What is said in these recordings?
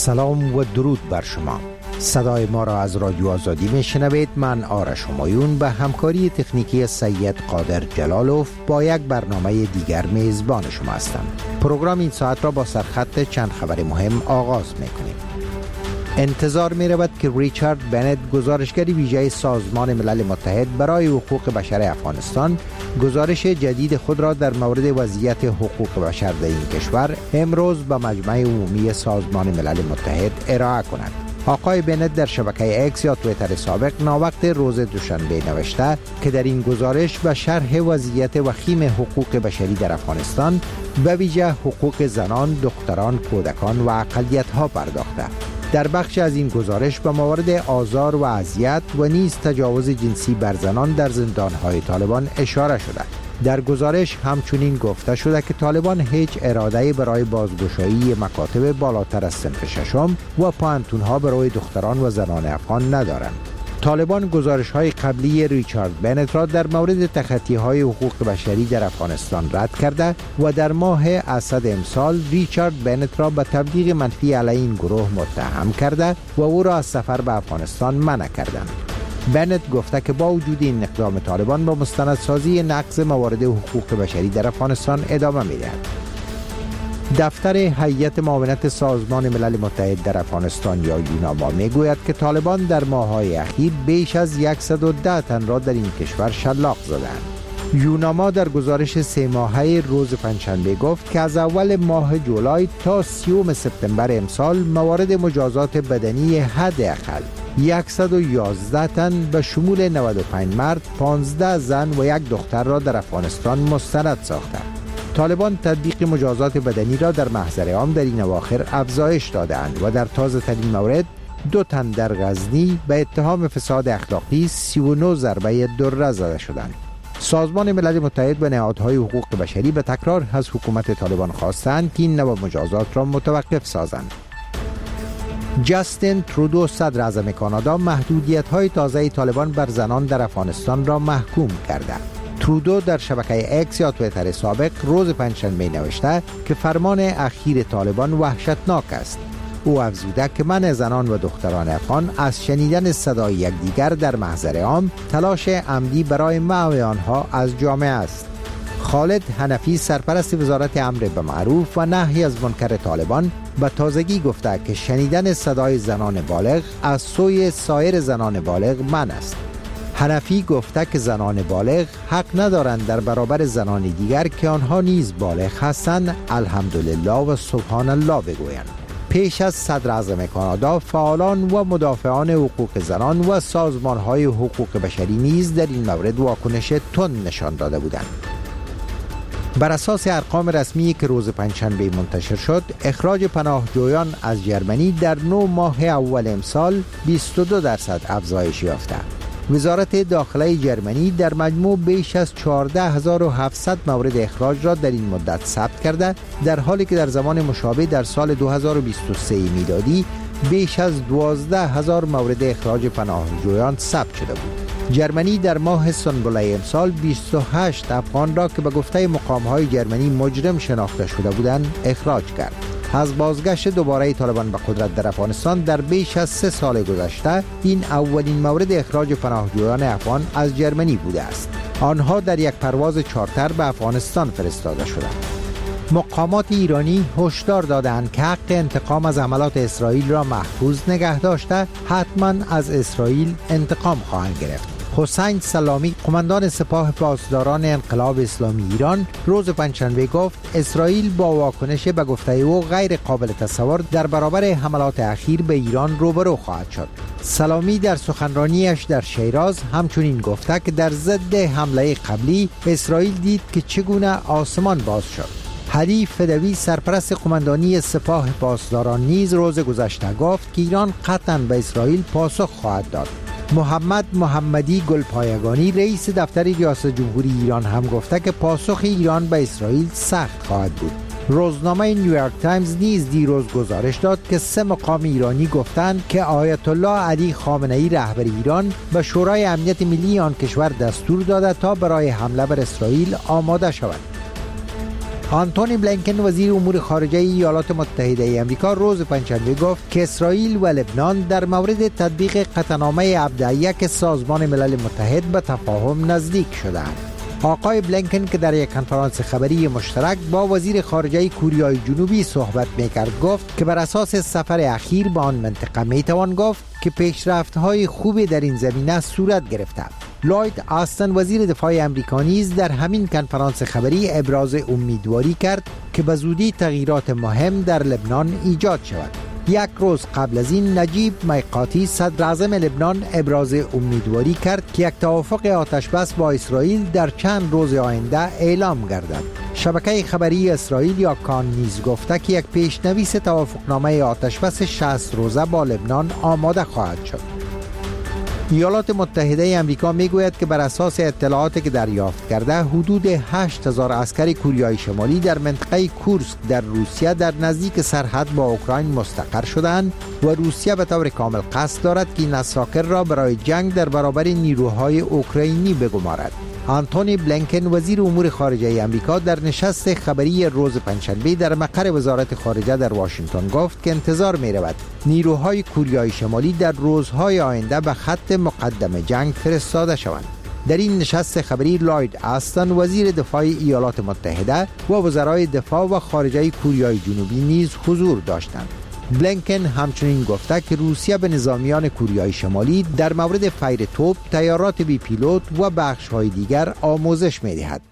سلام و درود بر شما. صدای ما را از رادیو آزادی میشنوید. من آرش همایون به همکاری تکنیکی سید قادر جلالوف با یک برنامه دیگر میزبان شما هستم. پروگرام این ساعت را با سرخط چند خبر مهم آغاز میکنیم. انتظار می رود که ریچارد بنت، گزارشگر ویژه سازمان ملل متحد برای حقوق بشر افغانستان، گزارش جدید خود را در مورد وضعیت حقوق بشر در این کشور امروز به مجمع عمومی سازمان ملل متحد ارائه کند. آقای بنت در شبکه اکس یا توییتر سابق ناوقت روز دوشنبه نوشته که در این گزارش به شرح وضعیت وخیم حقوق بشری در افغانستان، به ویژه حقوق زنان، دختران، کودکان و اقلیت‌ها پرداخته. در بخش از این گزارش به موارد آزار و اذیت و نیز تجاوز جنسی بر زنان در زندان‌های طالبان اشاره شده. در گزارش همچنین گفته شده که طالبان هیچ اراده‌ای برای بازگشایی مکاتب بالاتر از صنف ششم و پوهنتون‌ها برای دختران و زنان افغان ندارند. طالبان گزارش‌های قبلی ریچارد بنت را در مورد تخطی‌های حقوق بشری در افغانستان رد کرده و در ماه اسد امسال ریچارد بنت را به تبلیغ منفی علیه این گروه متهم کرده و او را از سفر به افغانستان منع کردند. بنت گفته که با وجود این اقدام طالبان با مستندسازی نقض موارد حقوق بشری در افغانستان ادامه می‌دهد. دفتر هیئت معاونت سازمان ملل متحد در افغانستان یا یوناما میگوید که طالبان در ماه‌های اخیر بیش از 110 تن را در این کشور شلاق زدند. یوناما در گزارش 3 ماهه روز پنجشنبه گفت که از اول ماه جولای تا 30 سپتامبر امسال موارد مجازات بدنی حداقل 111 تن به شمول 95 مرد، 15 زن و 1 دختر را در افغانستان مستند ساخته. طالبان تطبیق مجازات بدنی را در محضر عام در این اواخر افزایش دادند و در تازه ترین مورد 2 تن در غزنی به اتهام فساد اخلاقی 39 ضربه دره زده شدند. سازمان ملل متحد و نهادهای حقوق بشری به تکرار از حکومت طالبان خواستند که این نوع مجازات را متوقف سازند. جاستین ترودو، صدر اعظم کانادا، محدودیت‌های تازه طالبان بر زنان در افغانستان را محکوم کرده. ترودو در شبکه اکس یا توییتر سابق روز پنجشنبه نوشته که فرمان اخیر طالبان وحشتناک است. او افزوده که منع زنان و دختران افغان از شنیدن صدای یکدیگر در محضر عام تلاش عمدی برای محو آنها از جامعه است. خالد حنفی، سرپرست وزارت امر به معروف و نهی از منکر طالبان، به تازگی گفته که شنیدن صدای زنان بالغ از سوی سایر زنان بالغ منع است. حنفی گفته که زنان بالغ حق ندارند در برابر زنان دیگر که آنها نیز بالغ هستند الحمدلله و سبحان الله بگویند. پیش از صدر اعظم کانادا، فعالان و مدافعان حقوق زنان و سازمان‌های حقوق بشری نیز در این مورد واکنش تند نشان داده بودند. بر اساس ارقام رسمی که روز پنجشنبه منتشر شد، اخراج پناهجویان از جرمنی در 9 ماه اول امسال 22% افزایش یافته. وزارت داخله جرمنی در مجموع بیش از 14700 مورد اخراج را در این مدت ثبت کرده، در حالی که در زمان مشابه در سال 2023 میلادی بیش از 12000 مورد اخراج پناهجویان ثبت شده بود. جرمنی در ماه سنبله امسال 28 افغان را که به گفته مقام‌های جرمنی مجرم شناخته شده بودند اخراج کرد. از بازگشت دوباره طالبان به قدرت در افغانستان در بیش از 3 سال گذشته، این اولین مورد اخراج پناهجویان افغان از جرمنی بوده است. آنها در یک پرواز چارتر به افغانستان فرستاده شدند. مقامات ایرانی هشدار دادند که حق انتقام از حملات اسرائیل را محفوظ نگه داشته حتما از اسرائیل انتقام خواهند گرفت. حسین سلامی، قماندان سپاه پاسداران انقلاب اسلامی ایران، روز پنجشنبه گفت اسرائیل با واکنش به گفته او غیر قابل تصور در برابر حملات اخیر به ایران روبرو خواهد شد. سلامی در سخنرانیش در شیراز همچنین گفته که در ضد حمله قبلی اسرائیل دید که چگونه آسمان باز شد. هری فدوی، سرپرست قماندانی سپاه پاسداران، نیز روز گذشته گفت که ایران قطعاً به اسرائیل پاسخ خواهد داد. محمد محمدی گلپایگانی، رئیس دفتر ریاست جمهوری ایران، هم گفته که پاسخ ایران به اسرائیل سخت خواهد بود. روزنامه نیویورک تایمز نیز دیروز گزارش داد که 3 مقام ایرانی گفتند که آیت الله علی خامنه‌ای رهبر ایران به شورای امنیت ملی آن کشور دستور داده تا برای حمله بر اسرائیل آماده شود. آنتونی بلینکن وزیر امور خارجه ایالات متحده ای آمریکا روز پنجشنبه گفت که اسرائیل و لبنان در مورد تطبیق قطعنامه 71 سازمان ملل متحد به تفاهم نزدیک شدند. آقای بلینکن که در یک کنفرانس خبری مشترک با وزیر خارجه کوریای جنوبی صحبت میکرد گفت که بر اساس سفر اخیر به آن منطقه میتوان گفت که پیشرفت‌های خوبی در این زمینه صورت گرفته. لوید آستن وزیر دفاع آمریکا نیز در همین کنفرانس خبری ابراز امیدواری کرد که به زودی تغییرات مهم در لبنان ایجاد شود. یک روز قبل از این نجیب میقاتی صدر اعظم لبنان ابراز امیدواری کرد که یک توافق آتشبس با اسرائیل در چند روز آینده اعلام گردد. شبکه خبری اسرائیل یا کان نیز گفته که یک پیشنویس توافقنامه آتشبس 60 روزه با لبنان آماده خواهد شد. ایالات متحده آمریکا میگوید که بر اساس اطلاعاتی که دریافت کرده حدود 8000 عسکر کوریای شمالی در منطقه کورسک در روسیه در نزدیک سرحد با اوکراین مستقر شدند و روسیه به طور کامل قصد دارد که این اساکر را برای جنگ در برابر نیروهای اوکراینی بگمارد. آنتونی بلینکن وزیر امور خارجه آمریکا در نشست خبری روز پنجشنبه در مقر وزارت خارجه در واشنگتن گفت که انتظار می رود نیروهای کوریای شمالی در روزهای آینده به خط مقدم جنگ فرستاده شوند. در این نشست خبری لوید آستن وزیر دفاع ایالات متحده و وزرای دفاع و خارجه کوریای جنوبی نیز حضور داشتند. بلینکن همچنین گفته که روسیه به نظامیان کوریای شمالی در مورد فیر توپ، طیارات بی پیلوت و بخش‌های دیگر آموزش می‌دهد.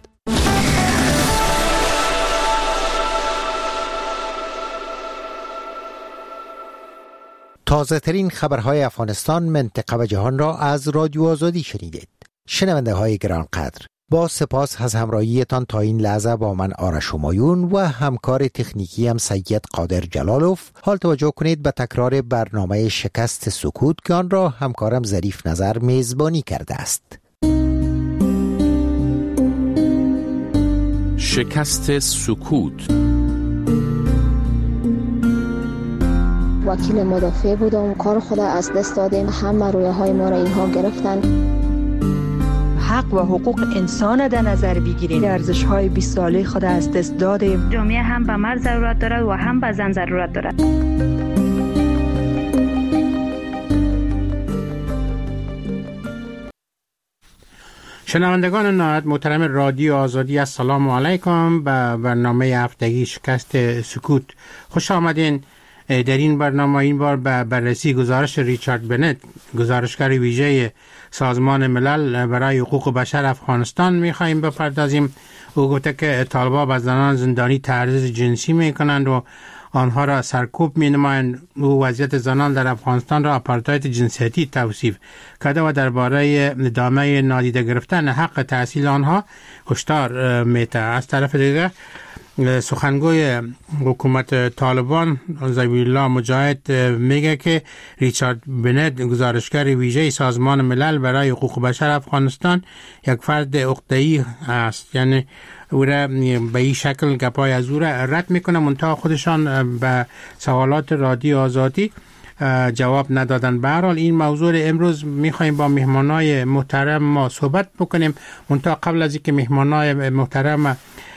تازه ترین خبرهای افغانستان، منطقه و جهان را از رادیو آزادی شنیدید. شنونده های گرانقدر، با سپاس از همراهیتان تا این لحظه با من آرش همایون و همکار تکنیکی هم سید قادر جلالوف. حال توجه کنید به تکرار برنامه شکست سکوت که آن را همکارم ظریف نظر میزبانی کرده است. شکست سکوت. وکیل مدافع بودم، کار خود از دست دادیم، همه رویاهای ما را اینها گرفتن. حق و حقوق انسان در نظر بگیریم، ارزش‌های 20 ساله خود از دست دادیم. جامعه هم به مرد ضرورت دارد و هم به زن ضرورت دارد. شنوندگان نهایت محترم رادیو آزادی، السلام علیکم. به برنامه هفتگی شکست سکوت خوش آمدین. در این برنامه این بار به بررسی گزارش ریچارد بنت، گزارشگر ویژه سازمان ملل برای حقوق بشر افغانستان می‌خواهیم بپردازیم. او گفته که طالبان به زنان زندانی تعرض جنسی می‌کنند و آنها را سرکوب می‌نمایند. او وضعیت زنان در افغانستان را آپارتاید جنسیتی توصیف کرده و درباره ادامه نادیده گرفتن حق تحصیل آنها هشدار می‌دهد. از طرف دیگر سخنگوی حکومت طالبان ذبیح الله مجاهد میگه که ریچارد بنت، گزارشگر ویژه سازمان ملل برای حقوق بشر افغانستان، یک فرد عقده‌ای است. یعنی او را به این شکل گپای از او را رد میکنه، منتها خودشان به سوالات رادیو آزادی جواب ندادن. به هر حال این موضوع امروز میخوایم با مهمانای محترم ما صحبت بکنیم. منتها قبل از اینکه مهمانای محترم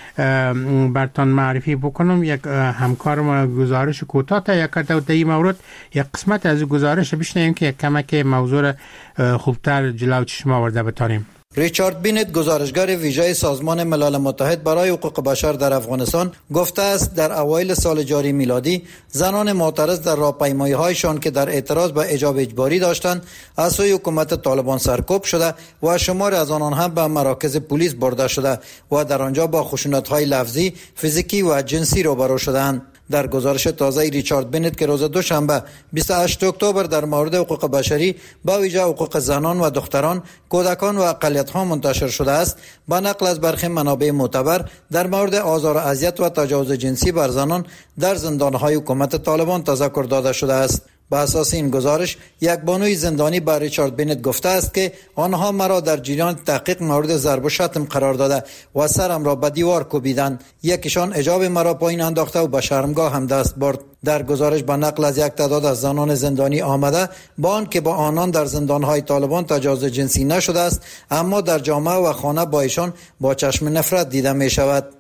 برتان معرفی بکنم، یک همکارم گزارش کوتاه تا یک در این مورد یک قسمت از گزارش بشنویم که یک کمک موضوع خوبتر جلو چشم آورده بتانیم. ریچارد بینت، گزارشگر ویژه سازمان ملل متحد برای حقوق بشر در افغانستان، گفته است در اوایل سال جاری میلادی زنان معترض در راهپیمایی‌هایشان که در اعتراض به حجاب اجباری داشتند از سوی حکومت طالبان سرکوب شده و شمار از آنان هم به مراکز پلیس برده شده و در آنجا با خشونت‌های لفظی، فیزیکی و جنسی روبرو شدند. در گزارش تازه ریچارد بینت که روز دوشنبه 28 اکتبر در مورد حقوق بشری با ویژه حقوق زنان و دختران، کودکان و اقلیت‌ها منتشر شده است، با نقل از برخی منابع معتبر در مورد آزار و اذیت و تجاوز جنسی بر زنان در زندان‌های حکومت طالبان تذکر داده شده است. به اساس این گزارش، یک بانوی زندانی با ریچارد بینت گفته است که آنها مرا در جریان تحقیق مورد ضرب و شتم قرار داده و سرم را به دیوار کوبیدند. یکیشان حجاب مرا پایین انداخته و به شرمگاه هم دست برد. در گزارش با نقل از یک تعداد از زنان زندانی آمده با آن که با آنان در زندانهای طالبان تجاوز جنسی نشده است، اما در جامعه و خانه با ایشان با چشم نفرت دیده می شود.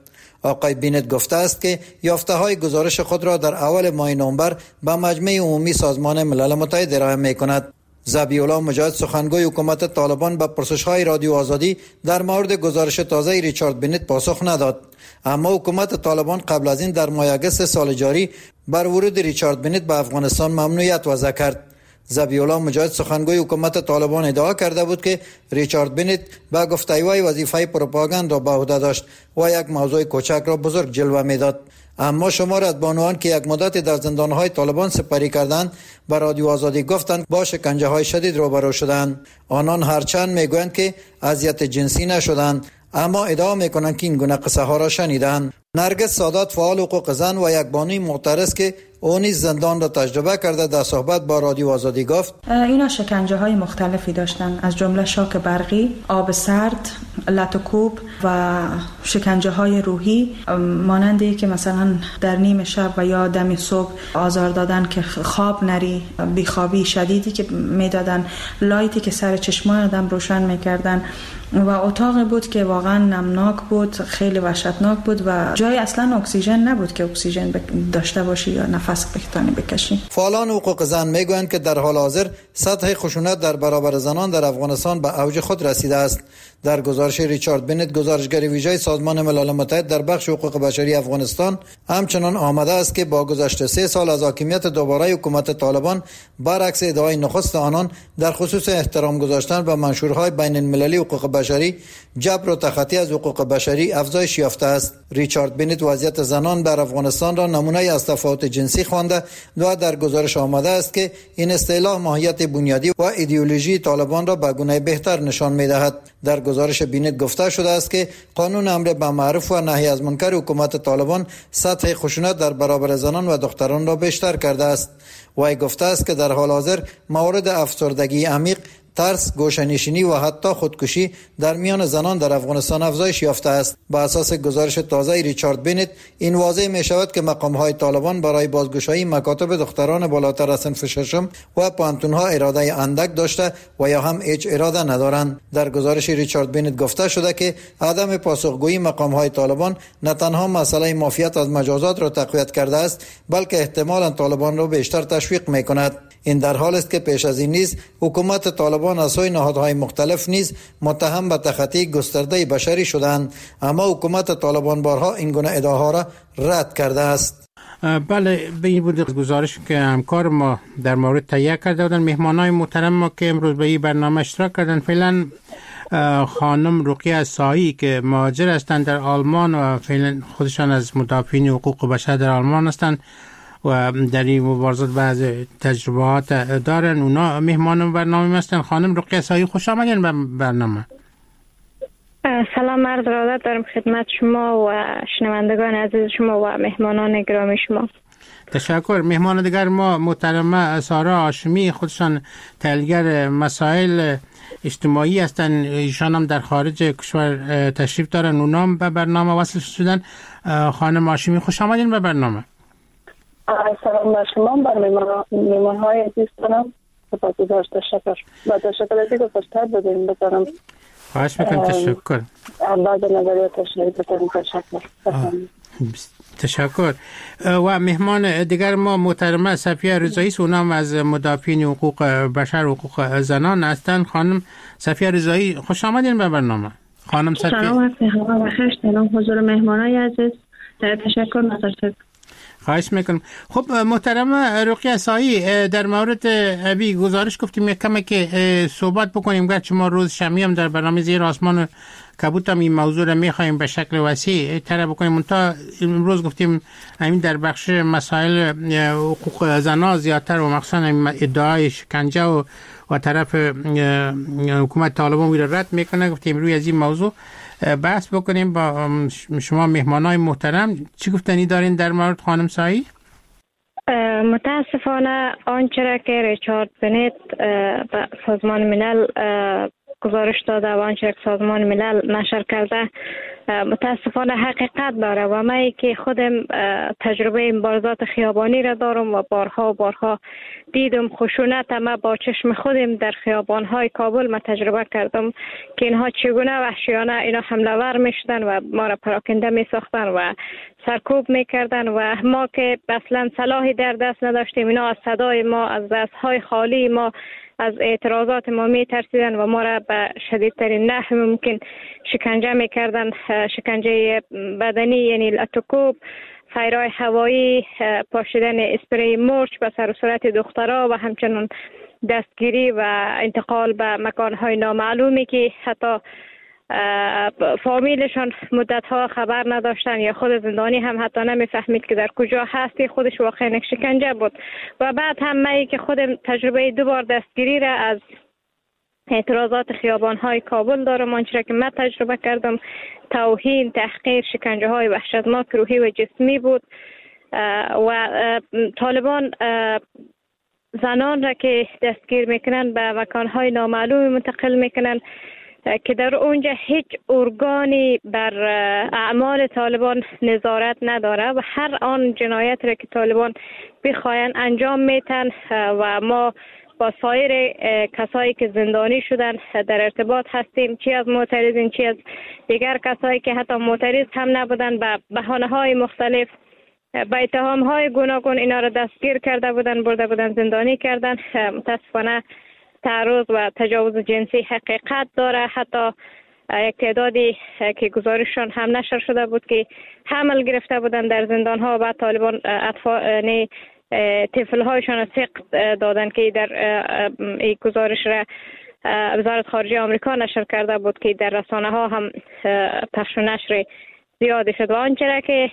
آقای بینت گفته است که یافته های گزارش خود را در اول ماه نوامبر به مجمع عمومی سازمان ملل متحد ارائه می‌کند. ذبیح‌الله مجاهد سخنگوی حکومت طالبان به پرسش‌های رادیو آزادی در مورد گزارش تازه ریچارد بینت پاسخ نداد، اما حکومت طالبان قبل از این در ماه اگست سال جاری بر ورود ریچارد بینت به افغانستان ممنوعیت وضع کرد. ذبیح‌الله مجاهد سخنگوی حکومت طالبان ادعا کرده بود که ریچارد بینت به گفته وی وظیفه پروپاگاند را به عهده داشت و یک موضوع کوچک را بزرگ جلوه میداد. اما شمار از بانوان که یک مدت در زندانهای طالبان سپری کردند به رادیو آزادی گفتند با شکنجه های شدید روبرو شدند. آنان هرچند میگویند که اذیت جنسی نشدند، اما ادعا میکنند که این گونه قصه ها را شنیدند. نرگس سادات فعال حقوق زن و یک بانوی معترض که او نیز زندان را تجربه کرده در صحبت با رادیو آزادی گفت اینا شکنجه های مختلفی داشتن، از جمله شاک برقی، آب سرد، لط و کوب و شکنجه های روحی، مانندی که مثلا در نیم شب و یا دم صبح آزار دادن که خواب نری، بیخوابی شدیدی که میدادن، لایتی که سر چشمان آدم روشن میکردن و اتاق بود که واقعا نمناک بود، خیلی وحشتناک بود و جای اصلا اکسیژن نبود که اکسیژن داشته باشی یا نفس بکشی. فعالان حقوق زن میگویند که در حال حاضر سطح خشونت در برابر زنان در افغانستان به اوج خود رسیده است. در گزارش ریچارد بینت، گزارشگر ویژه سازمان ملل متحد در بخش حقوق بشری افغانستان، همچنان آمده است که با گذشت 3 سال از حاکمیت دوباره حکومت طالبان، برعکس ادعای نخست آنان در خصوص احترام گذاشتن به منشورهای بین المللی حقوق بشری، جبر و تخطی از حقوق بشری افزایش یافته است. ریچارد بینت وضعیت زنان در افغانستان را نمونه از تفاوت جنسی خوانده و در گزارش آمده است که این اصطلاح ماهیت بنیادی و ایدئولوژی طالبان را به گونه بهتر نشان می‌دهد. در گزارش بینت گفته شده است که قانون امر بالمعروف و نهی از منکر حکومت طالبان سطح خشونت در برابر زنان و دختران را بیشتر کرده است. وی گفته است که در حال حاضر موارد افسردگی عمیق، ترس، گوشه‌نشینی و حتی خودکشی در میان زنان در افغانستان افزایش یافته است. با اساس گزارش تازه ریچارد بینت، این واضح می شود که مقام‌های طالبان برای بازگشایی مکاتب دختران بالاتر از صنف ششم و پانتون‌ها اراده اندک داشته و یا هم هیچ اراده ندارند. در گزارش ریچارد بینت گفته شده که عدم پاسخگویی مقام‌های طالبان نه تنها مسئله معافیت از مجازات را تقویت کرده است، بلکه احتمالاً طالبان را بیشتر تشویق می‌کند. این در حال است که پیش از این نیز حکومت طالبان از سوی نهادهای مختلف نیز متهم به تخطی گسترده بشری شدند، اما حکومت طالبان بارها این گونه ادعاها را رد کرده است. بله، به این بود گزارش که همکار ما در مورد تهیه کرده بودند. مهمانای محترم ما که امروز به این برنامه اشتراک کردن فعلا خانم رقیه سایی که مهاجر هستند در آلمان و فعلا خودشان از مدافعین حقوق بشر در آلمان هستند و در این مبارزات بعض تجربات دارن. اونا مهمان برنامه هستن. خانم رقیه سایی، خوش آمدین به برنامه. سلام، عرض ارادت دارم خدمت شما و شنوندگان عزیز شما و مهمانان گرامی شما. تشکر. مهمان دیگر ما محترمه سارا هاشمی، خودشان تحلیلگر مسائل اجتماعی هستن، ایشان هم در خارج کشور تشریف دارن، اونا هم به برنامه وصل شدن. خانم هاشمی، خوش آمدین به برنامه. سلام بر شما، بر مهمان‌های عزیز کنم. سپاسگزار، تشکر. با تشکر از اینکه فرصت دادین بذارم. خواهش میکنم. تشکر. بعد نظریاتش بذارم. تشکر. و مهمان دیگر ما محترمه صفیه رضایی است، اونم از مدافعین حقوق بشر، حقوق زنان هستند. خانم صفیه رضایی، خوش آمدین به برنامه. خانم صفیه. سلام بخیر. سلام حضور مهمانای عزیز. تشکر. نظر خواهش میکنم. خب محترمه رقیه سایی، در مورد ابی گزارش گفتیم یک کمی که صحبت بکنیم، گرچه ما روز شنبه هم در برنامه زیر آسمان کبوت هم این موضوع را میخوایم به شکل وسیع طرح بکنیم. منتها امروز گفتیم همین در بخش مسائل حقوق زنان زیادتر و مخصوصا ادعای شکنجه و طرف حکومت طالبان وی را رد میکنه. گفتیم روی از این موضوع بحث بکنیم با شما مهمانای محترم. چی گفتنی دارین در مورد خانم سایی؟ متاسفانه آنچه را که ریچارد بینت به سازمان ملل گزارش داده و آنچه که سازمان ملل نشر کرده متاسفانه حقیقت داره و من که خودم تجربه مبارزات خیابانی را دارم و بارها دیدم خشونت ما با چشم خودم در خیابان‌های کابل ما تجربه کردم که اینها چگونه وحشیانه اینا حمله ور میشدن و ما را پراکنده میساختن و سرکوب میکردن و ما که اصلا سلاحی در دست نداشتیم اینا از صدای ما، از دستهای خالی ما، از اعتراضات ما میترسیدن و ما را به شدیدترین نحو ممکن شکنجه میکردن، شکنجه بدنی یعنی لاتوکوب، فیرای هوایی، پاشیدن اسپری مرچ به سر و صورت دخترها و همچنین دستگیری و انتقال به مکانهای نامعلومی که حتی فامیلشان مدتها خبر نداشتن یا خود زندانی هم حتی نمیفهمید که در کجا هستی، خودش واقعا یک شکنجه بود. و بعد هم من که خودم تجربه 2 بار دستگیری را از اعتراضات خیابان‌های کابل دارم، آنچه که من تجربه کردم توهین، تحقیر، شکنجه های وحشتناک روحی و جسمی بود و طالبان زنان را که دستگیر میکنن به مکانهای نامعلوم منتقل میکنن که در اونجا هیچ ارگانی بر اعمال طالبان نظارت نداره و هر آن جنایت را که طالبان بخواین انجام میتن و ما با سایر کسایی که زندانی شدن در ارتباط هستیم، چی از معترضین چی از دیگر کسایی که حتی معترض هم نبودن به بهانه‌های مختلف با اتهام‌های گوناگون اینا را دستگیر کرده بودن، برده بودن زندانی کردن. متاسفانه تعرض و تجاوز جنسی حقیقت داره. حتی یک تعدادی که گزارششان هم نشر شده بود که حمل گرفته بودن در زندان‌ها و بعد طالبان اطفال طفل‌هایشان را سقط دادن که در این گزارش را وزارت خارجه آمریکا نشر کرده بود که در رسانه‌ها هم پخش و نشر زیادی شد و آنچه که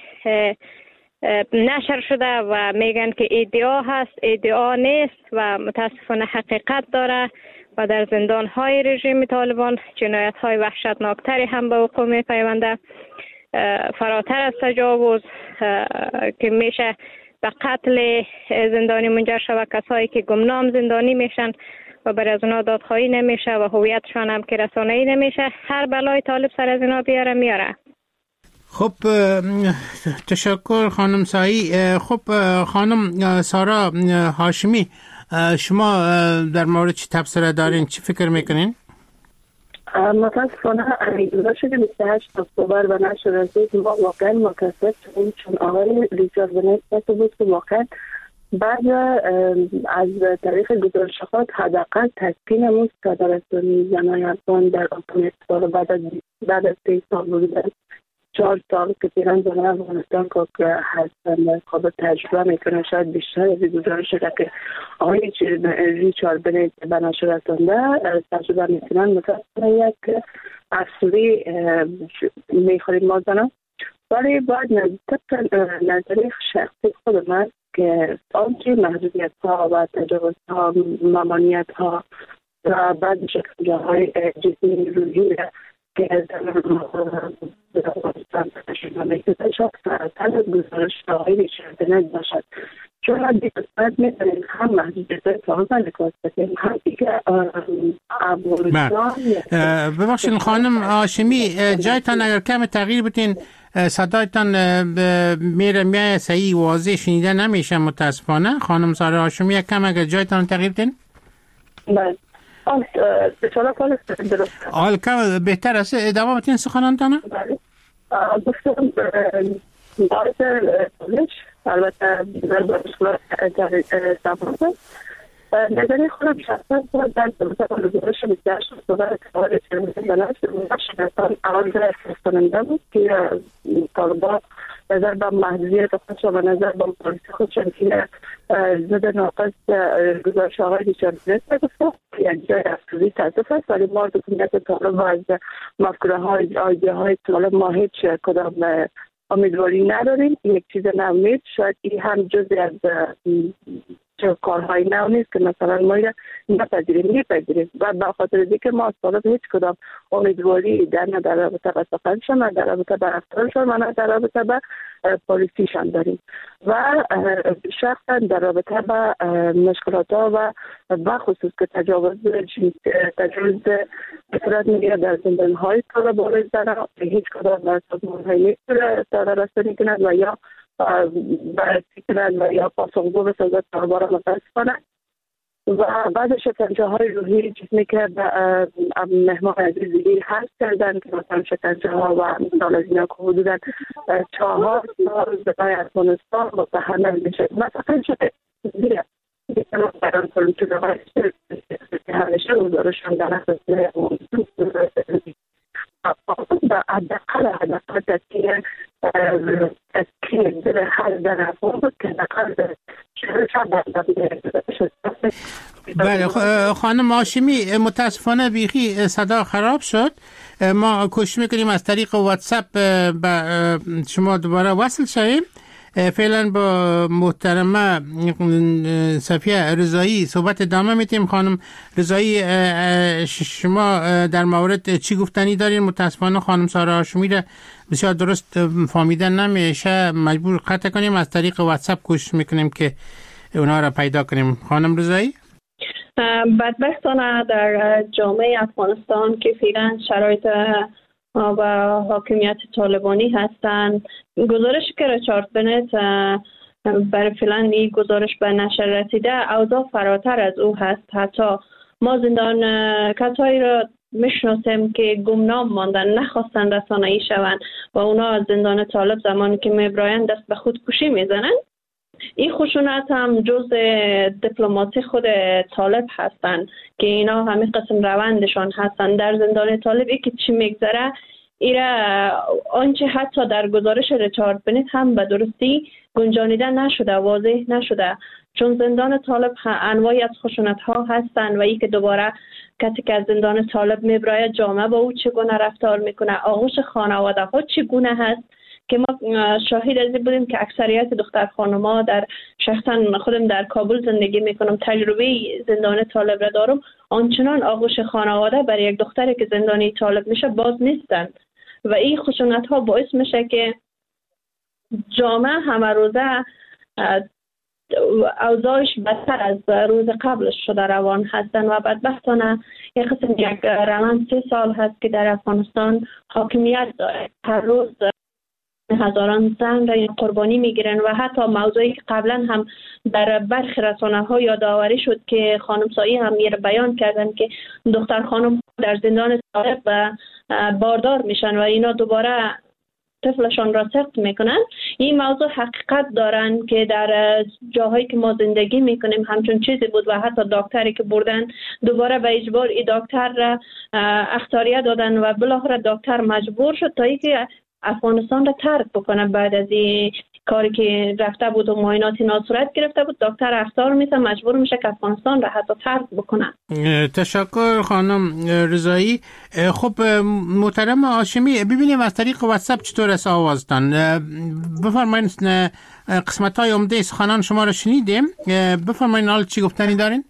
نشر شده و میگن که ادعا هست، ادعا نیست و متاسفانه حقیقت داره و در زندان‌های رژیم طالبان جنایت‌های وحشتناکتری هم به وقوع می‌پیونده، فراتر از تجاوز که میشه به قتل زندانی منجر شود، کسایی که گمنام زندانی میشن و برای از اونا دادخواهی نمیشه و هویتشان هم که رسانه‌ای نمیشه. هر بلای طالب سر از اینا میاره. خب تشکر خانم سایی. خب خانم سارا هاشمی، شما در مورد چی تبصره دارین؟ چی فکر میکنین؟ متاسفانه گزارش 28 اکتبر و نشر رسید ما واقعا مکسب شدیم، چون آقای ریچارد بنت بود که واقعا بعد از طریق گزارشات حداقل تسکین مستدرسانی جنایتان در افغانستان بعد از 3 سال بودن 4 سال که پیران زمان افغانستان که هستن قابل تجربه میکنه، شاید بیشتر از گزارش که آقای ریچارد بنت به نشر رسانده تجربه میکنن. متاسفانه یک اصلی میخوریم ما زنان، ولی باید نظری شخصی خود من که آنچه محدودیت ها و تجاوز ها، ممانعت ها و بعد شکنجه های جسمی روحی که در افغانستان تشکیل میکنه شاید فراتر از گزارش آقای ریچارد بنت باشد، چون از دیگران میتونیم هم محدودیت های طالبان نکات بکنیم هم دیگه افغانستان. ببخشید خانم هاشمی، جایتان اگر کم تغییر بتین صدایتان میره صحیح واضح شنیده نمیشه متاسفانه. خانم سارا هاشمی یک کم اگر جایتان تغییر بدین. بله حال که بهتر است ادامه بتین سخنانتان. بله گفتم باید پولیش البته در باشگاه تفاصیل نظری خودم شخصا در گزارش 28 اکتبر اتحاد تروریستی بلند شدن اول در فرستاننده بود که طالبان نظر به محدودیت خودش و نظر به پالیسی خودشان که ضد ناقص گزارش آقای ریچارد بنت گفته یک جای افسوزی تاسف است، ولی ما حکومت طالب و از مفکوره های ایده های طالب ما هیچ کدام امیدواری نداریم. یک چیز نوید شاید این هم جزی از کارهای نو نیست که مثلا ما میپذیریم و به خاطر اینکه ما از طالب هیچ کدام امیدواری در رابطه با سفرشان، نه در رابطه با رفتارشان، نه در رابطه با پالیسیشان داریم و شخصا در رابطه با مشکلات ها و بخصوص که تجاوز به صورت میگیره در زندان های طالب و زنان هیچ کدام سازمان های نیست ساده رسانی کنند و یا بررسی کنند و یا پاسخگو به سازد طالب را متاسفانه و بعد شکنجه های روحی جسمی که مهمان عزیزی هست کردن که مثلا شکنجه ها و مثال از اینا که حدودا 4 سال زبای افغانستان متحمل میشه مثلا شده زیره بران کنم که همیشه روزارشان در اختصای و حداقل تسکیه دل هر در افغان بود که دقیقا بله خانم هاشمی متاسفانه بیخی صدا خراب شد. ما کوشش میکنیم از طریق واتساپ به شما دوباره وصل شویم. فعلا با محترمه صفیه رضایی صحبت ادامه میتیم. خانم رضایی شما در مورد چی گفتنی دارین؟ متاسفانه خانم سارا هاشمی را بسیار درست فهمیدن نمیشه، مجبور قطع کنیم. از طریق واتساپ کوشش میکنیم که اونا را پیدا کنیم. خانم رضایی بدبختانه در جامعه افغانستان که فعلا شرایط و حاکمیت طالبانی هستند، گزارش که ریچارد بنت برای فعلا این گزارش به نشر رسیده اوضاع فراتر از او هست. حتی ما زندان کسایی را میشناسیم که گمنام ماندن، نخواستن رسانه‌ای شوند و اونا از زندان طالب زمانی که میبراین دست به خودکشی میزنن. این خشونت هم جز دیپلماسی خود طالب هستند که اینا همین قسم روندشان هستند. در زندان طالب ای که چی میگذره ایره آنچه حتی در گزارش ریچارد بنت هم به درستی گنجانیده نشده، واضح نشده، چون زندان طالب انواعی از خشونت ها هستند و ای که دوباره کسی که از زندان طالب میبراید جامعه با او چگونه رفتار میکنه، آغوش خانواده ها چگونه هست که ما شاهد از این بودیم که اکثریت دختر خانم‌ها در شخصا خودم در کابل زندگی میکنم، تجربه زندان طالب را دارم، آنچنان آغوش خانواده برای یک دختری که زندانی طالب میشه باز نیستن و این خشونت ها باعث میشه که جامعه همه روزه اوضاعش بدتر از روز قبلش شده روان هستن و بدبختانه یک روند 3 سال هست که در افغانستان حاکمیت داره. هر روز هزاران زن را قربانی میگیرن و حتی موضوعی که قبلا هم در برخی رسانه ها یادآوری شد که خانم سایی هم میره بیان کردن که دختر خانم در زندان طالب باردار میشن و اینا دوباره طفلشان را سقط میکنن. این موضوع حقیقت دارن که در جاهایی که ما زندگی میکنیم همچون چیزی بود و حتی دکتری که بردن دوباره به اجبار این دکتر را اخطاریه دادن و بالاخره دکتر مجبور شد تا اینکه افغانستان را ترک بکنه. بعد از این کاری که رفته بود و معاینات صورت گرفته بود، دکتر اخطار میشه، مجبور میشه که افغانستان را حتی ترک بکنه. تشکر خانم رضایی. خب محترم هاشمی، ببینیم از طریق واتساپ چطور است آوازتان. بفرمایید قسمت های عمده سخنان شما را شنیدیم، بفرمایید حال چی گفتنی دارین؟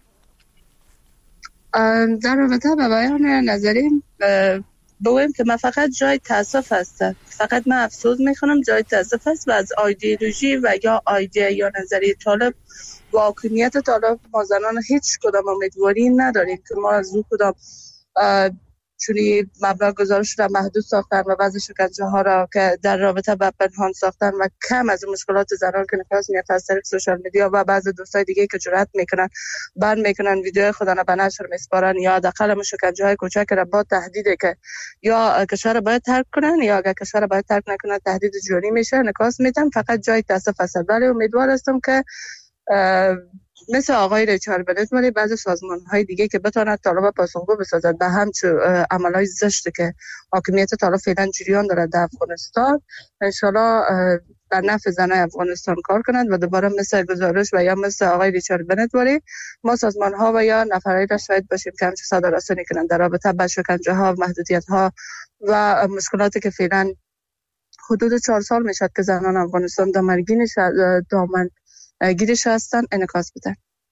در رابطه با بیان نظریم بگویم که من فقط جای تاسف هست، فقط من افسوس میکنم جای تاسف است و از ایدئولوژی و یا ایده یا نظریه طالب و حاکمیت طالب ما زنان هیچ کدام امیدواری نداریم که ما از او کدام چونی مبلغ گزارش را محدود ساختن و بعضی شکنجه ها را که در رابطه با پنهان ساختن و کم از مشکلات زنان که نفاذ میاد از طریق سوشال مدیا و بعضی دوستای دیگه که جرأت میکنن بند میکنن ویدیو خودن را به نشر میسپارن یا حداقل شکنجه های کوچک را با تهدید که یا کشور باید ترک کنن یا اگر کشور باید ترک نکنن تهدید جوری میشه نکاس میدن. فقط جای تاسف است، ولی امیدوار هستم که مثل آقای ریچارد بنت ولی بعضی سازمان‌های دیگه که بتونن طالب پاسخگو بسازد به همچون عملهای زشتی که حاکمیت طالب فعلا جریان داره در افغانستان، انشالله در نفع زنای افغانستان کار کنند و دوباره مثل گزارش و یا مثل آقای ریچارد بنت ولی ما سازمان‌ها و یا نفرایی را شاهد باشیم که همچون صادر رسانی کنند در رابطه با شکنجه‌ها و محدودیت‌ها و مشکلاتی که فعلا حدود 4 سال میشد که زنان افغانستان دامنگیرش هستن انعکاس بدن.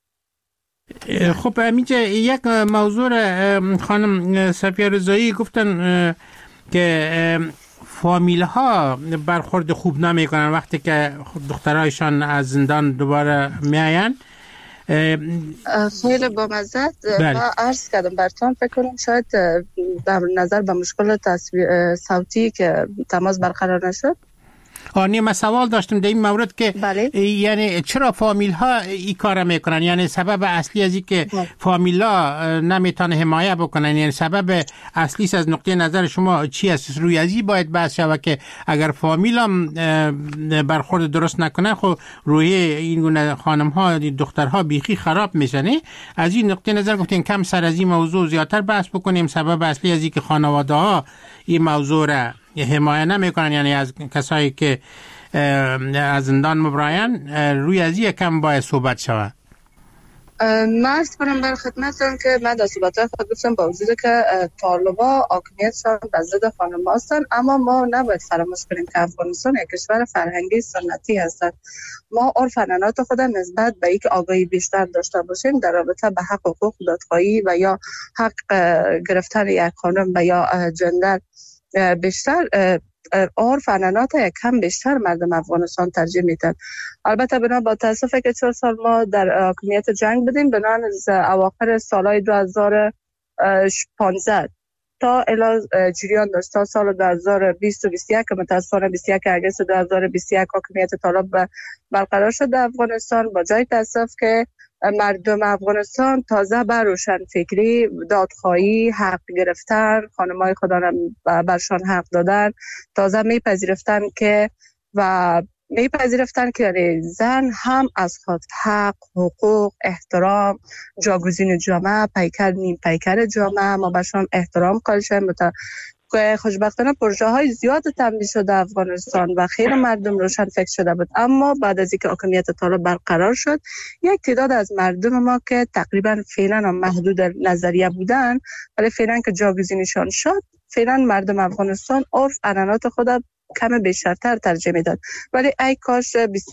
خب همینجا یک موضوع خانم صفیه رضایی گفتن که فامیل ها برخورد خوب نمی کنن وقتی که دخترایشان از زندان دوباره میاین. خیلی با مزد ما عرض کردم براتون، فکر کنم شاید در نظر به مشکل صوتی که تماس برقرار نشد. من سوال داشتم در این مورد که یعنی چرا فامیل ها این کار میکنن؟ یعنی سبب اصلی از این که فامیل ها نمیتونه حمایه بکنن، یعنی سبب اصلیش از نقطه نظر شما چی است؟ روی ازی باید بحث شود که اگر فامیل هم برخورد درست نکنه خب روی این گونه خانم ها دخترها بیخی خراب میشنه. از این نقطه نظر گفتین کم سر از این موضوع زیادتر بحث بکنیم. سبب اصلی از این که خانواده ها این موضوع را حمایه نمیکنن، یعنی از کسایی که از زندان مبراین، روی از این کم باید صحبت شود. مرز کنم بر خدمتتون که من در صحبت‌های خود گفتم با وجود که طالبا حاکمیتشان به ضد خانم هستند، اما ما نباید فراموش کنیم که افغانستان یک کشور فرهنگی سنتی هستند. ما عرف عنعنات خود نسبت به اینکه آگاهی بیشتر داشته باشیم در رابطه به حق حقوق دادخواهی و یا حق گرفتن یک خانم و یا جندر بیشتر عرف عنعنات یک کم بیشتر مردم افغانستان ترجیح میدن. البته بنا با تاسفه که 4 سال ما در حاکمیت جنگ بودیم، بنا از اواخر سالهای 2015 تا الی جریان داشت تا سال 2020 و 21 که متاسفانه 21 اگست 2021 حاکمیت طالب برقرار شد در افغانستان. با جای تاسف که مردم افغانستان تازه بر روشن فکری، دادخواهی، حق گرفتن، خانمای خدا را برشان حق دادن، تازه میپذیرفتن که زن هم از خود حق، حقوق، احترام، جاگزین جامعه، پیکر نیم پیکر جامعه، ما برشان احترام قائل شدیم. که خوشبختانه پروژه های زیاد تمویل شده افغانستان و خیلی مردم روشن فکر شده بود، اما بعد از اینکه حاکمیت طالب برقرار شد، یک تعداد از مردم ما که تقریبا فعلا محدود نظریه بودن ولی فعلا که جاگزینشان شد، فعلا مردم افغانستان عرف عنعنات خود کم بیشتر ترجمه میداد. ولی ای کاش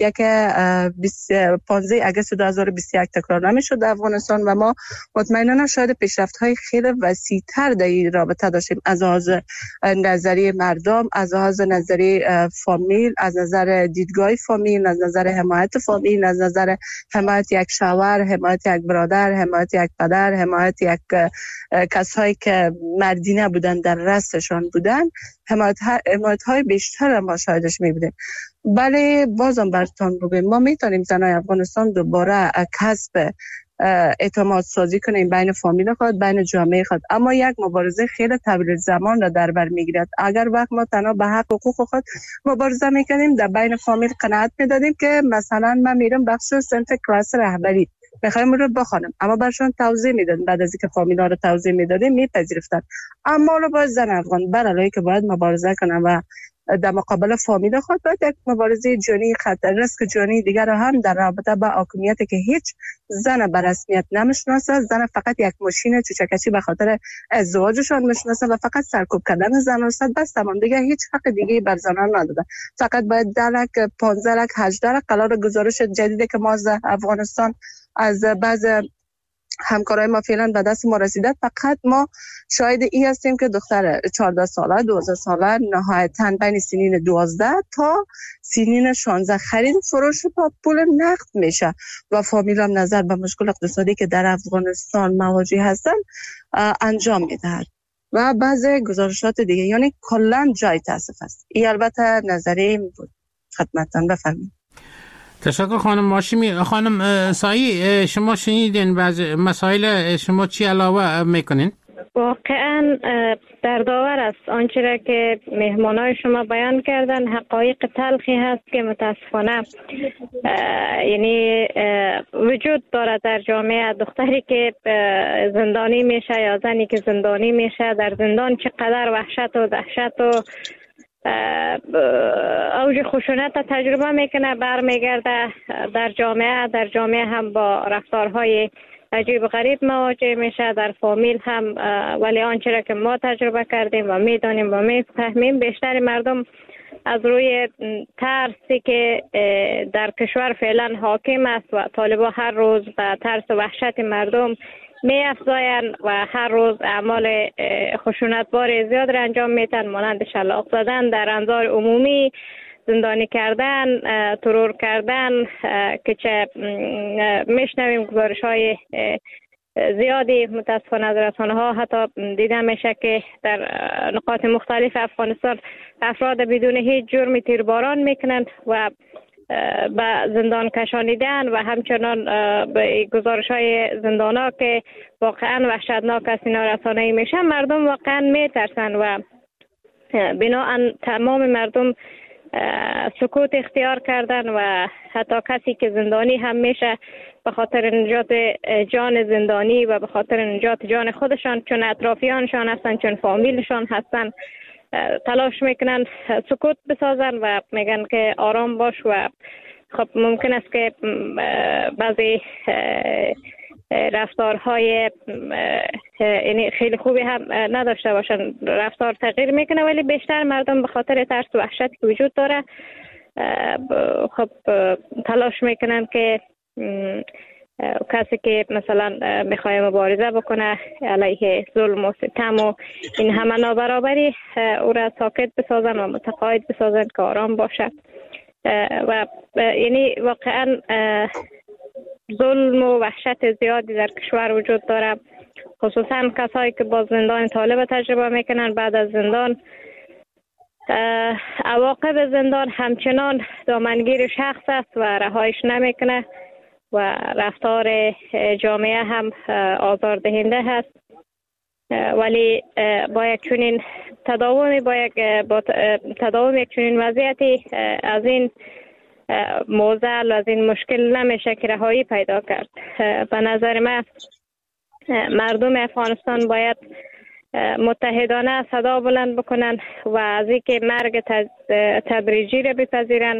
15 اگست 2021 تکرار نمیشد در افغانستان و ما مطمئنا شاید پیشرفت های خیلی وسیع‌تر در این رابطه داشتیم، از لحاظ نظری مردم، از لحاظ نظری فامیل، از نظر دیدگاه فامیل، از نظر حمایت فامیل، از نظر حمایت یک شوهر، حمایت یک برادر، حمایت یک پدر، حمایت یک کسایی که مردینه بودن در رستشان بودن. حمایت های بیشتر ما شاهدش می‌بودیم. بله بازم براتون بگم ما میتونیم زنای افغانستان دوباره کسب اعتماد سازی کنیم بین فامیل خود، بین جامعه خود، اما یک مبارزه خیلی طویل زمان را در بر میگیرد. اگر وقت ما تنها به حق حقوق خود مبارزه میکنیم، در بین فامیل قناعت میدادیم که مثلا من میرم بخش صنف کلاس رهبری میخوایم رو بخوانم، اما برشان توضیح میدادیم، بعد از اینکه فامیلا رو توضیح میدادیم میپذیرفتن. اما رو باید زن افغان برای که باید مبارزه کنن و در مقابل فامیل خود باید یک مبارزه جانی، خطر ریسک جانی دیگر هم در رابطه با حاکمیتی که هیچ زن به رسمیت نمیشناسه، زن فقط یک ماشین چوچکچی به خاطر ازدواجشان میشناسه و فقط سرکوب کردن زن است، بس تمام، دیگه هیچ حق دیگه بر زنان نداده. فقط باید 10 لک 15 لک 18 لک قرار گزارش جدیدی که ما از افغانستان از بعض همکارای ما فعلا به دست ما رسیده، فقط ما شاهد این هستیم که دختر 14 ساله 12 ساله نهایتاً بین سنین 12 تا سنین 16 خرید فروش با پول نقد میشه و فامیل هم نظر به مشکل اقتصادی که در افغانستان مواجه هستن انجام میدهد و بعض گزارشات دیگه، یعنی کلا جای تاسف است. این البته نظری بود خدمتتون. بفرمایید. تشکر خانم ماشمی. خانم سایی، شما شنیدین بعض مسائل، شما چی علاوه میکنین؟ واقعا در داور است آنچه را که مهمانای شما بیان کردن حقایق تلخی هست که متاسفانه یعنی وجود دارد در جامعه. دختری که زندانی میشه یا زنی که زندانی میشه در زندان چقدر وحشت و دهشت و اوج خشونت تجربه میکنه، برمیگرده در جامعه هم با رفتارهای عجیب و غریب مواجه میشه، در فامیل هم. ولی آنچه را که ما تجربه کردیم و میدانیم و میفهمیم، بیشتر مردم از روی ترسی که در کشور فعلا حاکم است و طالبان هر روز به ترس و وحشت مردم می افزایند و هر روز اعمال خشونتبار زیاد را انجام میتن، مانند شلاق زدن در انظار عمومی، زندانی کردن، ترور کردن، که چه میشنویم گزارش های زیادی متاسفانه از رسانه ها حتی دیده میشه که در نقاط مختلف افغانستان افراد بدون هیچ جرمی تیرباران میکنن و به زندان کشانیدن و همچنان به گزارش های زندان ها که واقعا وحشتناک است اینا رسانه‌ای میشه. مردم واقعا میترسن و بناهن تمام مردم سکوت اختیار کردن و حتی کسی که زندانی هم میشه به خاطر نجات جان زندانی و به خاطر نجات جان خودشان، چون اطرافیانشان هستن، چون فامیلشان هستن، تلاش میکنن سکوت بسازن و میگن که آرام باش و خب ممکن است که بعضی رفتارهای یعنی خیلی خوبی هم نداشته باشن، رفتار تغییر میکنه، ولی بیشتر مردم به خاطر ترس و وحشت که وجود داره خب تلاش میکنن که کسی که مثلا میخواه مبارزه بکنه علیه ظلم و ستم و این همه نابرابری او را ساکت بسازن و متقاعد بسازن که آرام باشه و یعنی واقعا ظلم و وحشت زیادی در کشور وجود داره، خصوصا کسایی که با زندان طالب تجربه میکنن. بعد از زندان عواقب زندان همچنان دامنگیر شخص است و رهایش نمیکنه و رفتار جامعه هم آزاردهنده هست، ولی با یک چنین تداوم با تداوم یک چنین وضعیتی از این معضل از این مشکل نمیشه که رهایی پیدا کرد. به نظر من مردم افغانستان باید متحدانه صدا بلند بکنن و از اینکه مرگ تدریجی را بپذیرن،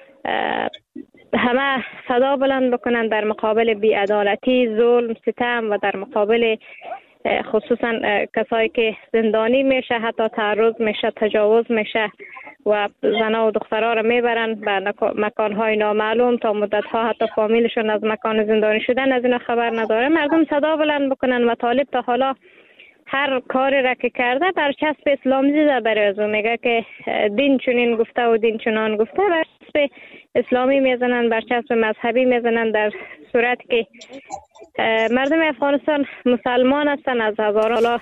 همه صدا بلند بکنن در مقابل بی‌عدالتی، ظلم، ستم و در مقابل خصوصا کسایی که زندانی میشه، حتی تعرض میشه، تجاوز میشه و زنها و دخترها رو میبرن به مکانهای نامعلوم تا مدتها، حتی فامیلشون از مکان زندانی شدن از اینا خبر نداره. مردم صدا بلند بکنن و طالب تا حالا هر کاری را که کرده برچسب اسلام زیده برای از اون، میگه که دین چنین گفته و دین چنان گفته، برچسب اسلامی میزنن، برچسب مذهبی میزنن، در صورت که مردم افغانستان مسلمان هستن از هزار الله.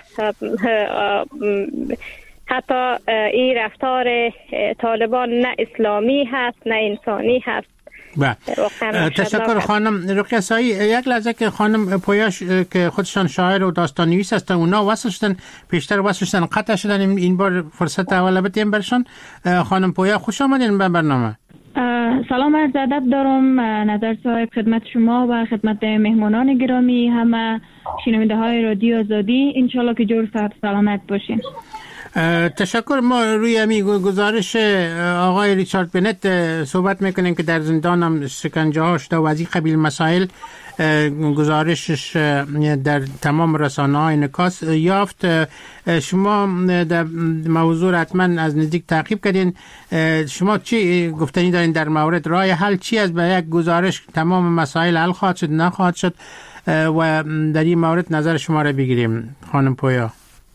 حتی این رفتار طالبان نه اسلامی هست نه انسانی هست. تشکر خانم رقیه سایی. یک لحظه که خانم پویاش که خودشان شاعر و داستان نویس هستن، اونا وصل شدن، پیشتر وصل شدن، قطع شدن، این بار فرصت اول بدیم برشان. خانم پویا خوش آمدین به برنامه. سلام، عرض ادب دارم نظر صاحب خدمت شما و خدمت مهمانان گرامی، همه شنونده های رادیو آزادی. انشالله که جور صحت سلامت باشین. تشکر. ما روی همی گزارش آقای ریچارد بنت صحبت میکنیم که در زندان هم شکنجه ها شده و از این قبیل مسائل. گزارشش در تمام رسانه های انعکاس یافت. شما در موضوع حتما از نزدیک تعقیب کردین. شما چی گفتنی دارین در مورد راه حل چی از به یک گزارش تمام مسائل حل خواهد شد نخواهد شد و در این مورد نظر شما را بگیریم خانم پویا؟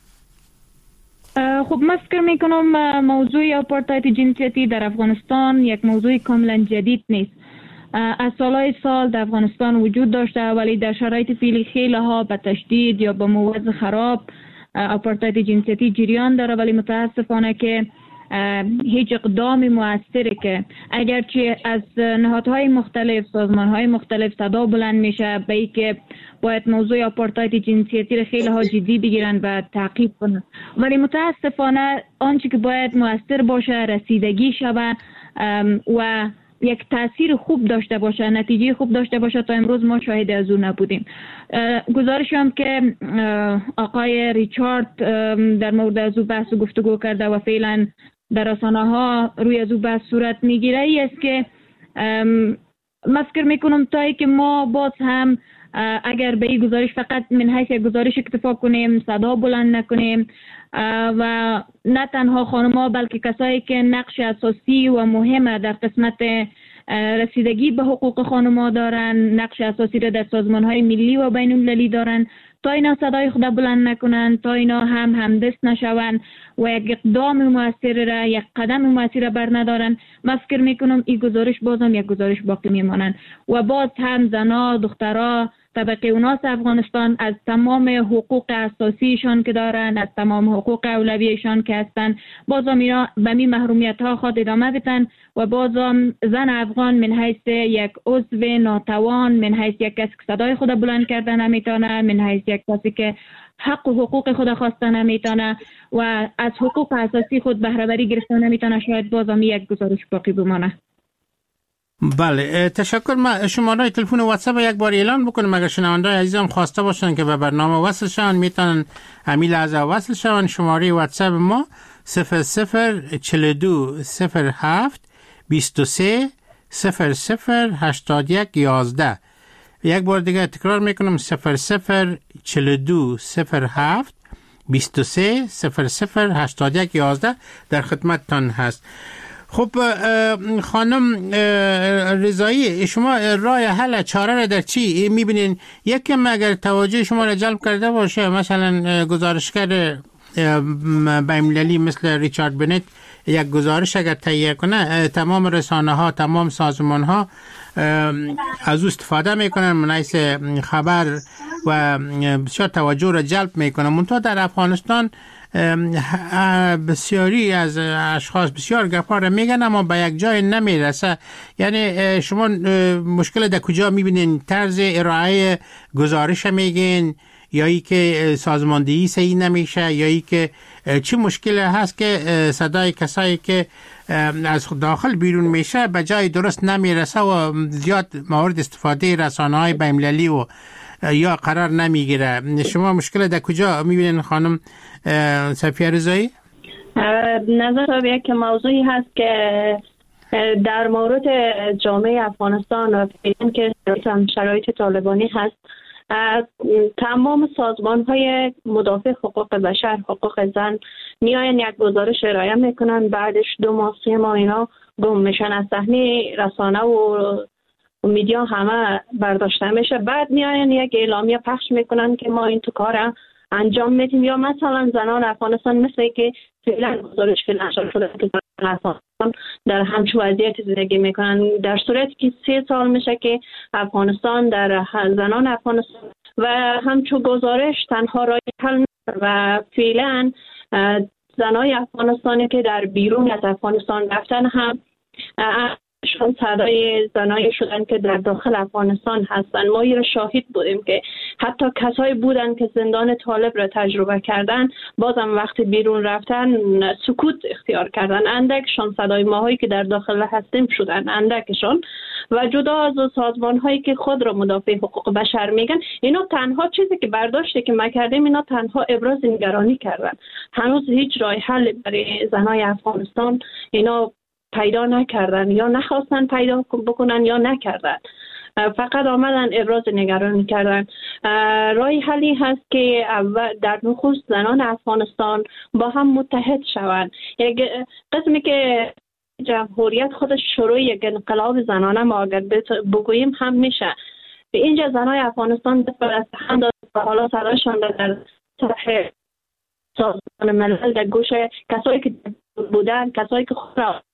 خب من فکر میکنم موضوع آپارتاید جنسیتی در افغانستان یک موضوع کاملا جدید نیست. از سالهای سال در افغانستان وجود داشته، ولی در شرایط فعلی خیلی ها به تشدید یا به موضوع خراب آپارتاید جنسیتی جریان داره، ولی متاسفانه که هیچ اقدام مؤثری که اگرچه از نهادهای مختلف، سازمانهای مختلف صدا بلند میشه به این که باید موضوع آپارتاید جنسیتی را خیلی ها جدی بگیرن و تعقیب کنن، ولی متاسفانه آنچه که باید مؤثر باشه رسیدگی شود و یک تاثیر خوب داشته باشه، نتیجه خوب داشته باشه، تا امروز ما شاهد از اون نبودیم. گزارشی هم که آقای ریچارد در مورد از او بحث و گفتگو کرده و فعلا در رسانه ها روی از او بحث صورت میگیره ای است که من فکر میکنم تا ای که ما باز هم اگر به این گزارش فقط من حیث یک گزارش اکتفا کنیم، صدا بلند نکنیم و نه تنها خانم‌ها بلکه کسایی که نقش اساسی و مهم در قسمت رسیدگی به حقوق خانم‌ها دارن، نقش اساسی را در سازمان‌های ملی و بین‌المللی دارن، تا اینا صدای خود بلند نکنن، تا اینا هم همدست نشون و یک اقدام مؤثر را، یک قدم مؤثر بر ندارن، من فکر میکنم این گزارش بازم یک گزارش باقی میمانن و باز هم زنا، دخترها، طبقه اوناس افغانستان از تمام حقوق اساسیشان که دارن، از تمام حقوق اولویشان که هستن، بازم اینا به می محرومیت ها خود ادامه بدن و بازم زن افغان من حیث یک عضو ناتوان، من حیث یک کسی که صدای خود بلند کردن نمیتونه، من حیث یک کسی که حق و حقوق خود خواستن نمیتونه و از حقوق اساسی خود بهره وری گرفتن نمیتونه، شاید بازم یک گزارش باقی بمانه. بله، تشکر. ما شماره تلفن و واتساپ یک بار اعلان بکنم اگر شنوندای عزیزم خواسته باشن که به برنامه وصل شون میتونن همین لحظه وصل شون. شماره واتساپ ما 0042 07 23 00 81 11. یک بار دیگه تکرار میکنم 0042 07 23 00 81 11 در خدمتتان هست. خب خانم رضایی، شما راه حل چاره را در چی میبینین؟ یکم اگر توجه شما را جلب کرده باشه، مثلا گزارشگر بین‌المللی مثل ریچارد بنت یک گزارش اگر تهیه کنه، تمام رسانه ها، تمام سازمان ها از او استفاده میکنن، من حیث خبر و بسیار توجه را جلب میکنن. منتها در افغانستان بسیاری از اشخاص بسیار گپا را میگن اما به یک جای نمیرسه. یعنی شما مشکل در کجا میبینین؟ طرز ارائه گزارش میگین یا ای که سازماندهی صحیح نمیشه یا ای که چی مشکل هست که صدای کسایی که از داخل بیرون میشه به جای درست نمیرسه و زیاد مورد استفاده رسانه‌های بین‌المللی و یا قرار نمیگیره؟ شما مشکل در کجا میبینین خانم صفیه رضایی؟ نظر یک موضوعی هست که در مورد جامعه افغانستان و که شرایط طالبانی هست، تمام سازمان‌های مدافع حقوق بشر، حقوق زن میاین یک گزارش ارائه میکنن، بعدش 2 ماه 3 ماه اینا گم میشن، از صحنه رسانه و میدیا همه برداشته میشه. بعد میاین یک اعلامیه پخش میکنن که ما این تو کار انجام میدیم. یا مثلا زنان افغانستان مثل که فعلا گزارش نشر شده که زنان افغانستان در همچون وضعیت زندگی میکنن، در صورتی که 3 سال میشه که افغانستان در زنان افغانستان و همچون گزارش تنها راه حل و فعلا زنای افغانستانی که در بیرون از افغانستان رفتن هم شان صدای زنایی شدن که در داخل افغانستان هستن. ما یه شاهد بودیم که حتی کسایی بودن که زندان طالب را تجربه کردن، بازم وقتی بیرون رفتن سکوت اختیار کردن. اندکشان صدای ماهایی که در داخل هستیم شدن، اندکشان. و جدا از سازمان هایی که خود را مدافع حقوق بشر میگن، اینا تنها چیزی که برداشته که ما کردیم، اینا تنها ابراز نگرانی کردن. هنوز هیچ راه حل برای زنای افغانستان اینا پیدا نکردن، یا نخواستن پیدا بکنن یا نکردن، فقط آمدن ابراز نگرانی کردن. راه حلی هست که در نخست زنان افغانستان با هم متحد شوند. یک قسمی که جمهوریت خودش شروع یک انقلاب زنانه ما اگر بگوییم هم میشه. اینجا زنای افغانستان دست هم داد و حالا صداشان در سطح سازمان ملل در گوش کسایی که بودن، کسایی که خود را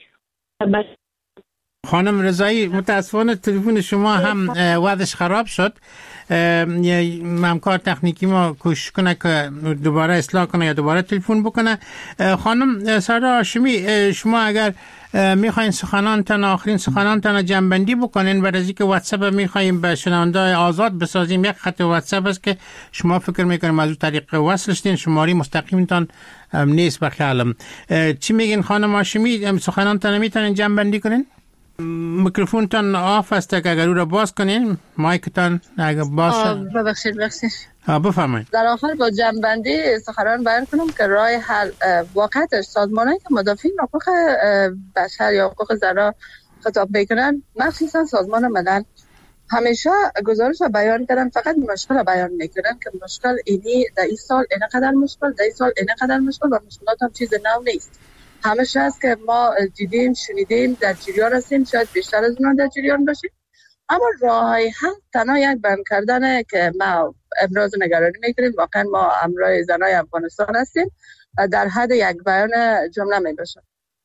خانم رضایی، متاسفانه تلفن شما هم وضعش خراب شد. همکار تکنیکی ما کوشش کنه که دوباره اصلاح کنه یا دوباره تلفن بکنه. خانم سارا هاشمی، شما اگر میخواین سخنانتان، آخرین سخنانتان جنبندی بکنین، برای اینکه واتساپ میخوایم به شنونده‌های آزاد بسازیم، یک خط واتساپ است که شما فکر میکنیم از اون طریق وصل شدین، شماره مستقیمتان نیست به خیالم. چی میگین خانم هاشمی؟ سخنانتان میتونین جنبندی کنین؟ میکروفونتان آف است که اگر او را باز کنین، مایکتان اگر باز شد. ببخشید بفرمایید. در آخر با جنبندی سخنان بیان کنم که راه حل واقعیتش سازمانایی که مدافعین حقوق بشر یا حقوق زنان خطاب میکنن، مخصوصا سازمان ملل، همیشه گزارش رو بیان کردن، فقط مشکل رو بیان میکردن که مشکل اینی در این سال اینقدر مشکل، در این سال اینقدر مشکل و مشکلات هم چیز نو نیست. همیشه است که ما دیدیم شنیدیم در جریان هستیم، شاید بیشتر از اون در جریان باشیم، اما راهی هم تنها یک بیان کردنه که ما ابراز نگرانی میکنیم. واقعا ما همراه زنای افغانستان هستیم، در حد یک بیان جمله میباشه.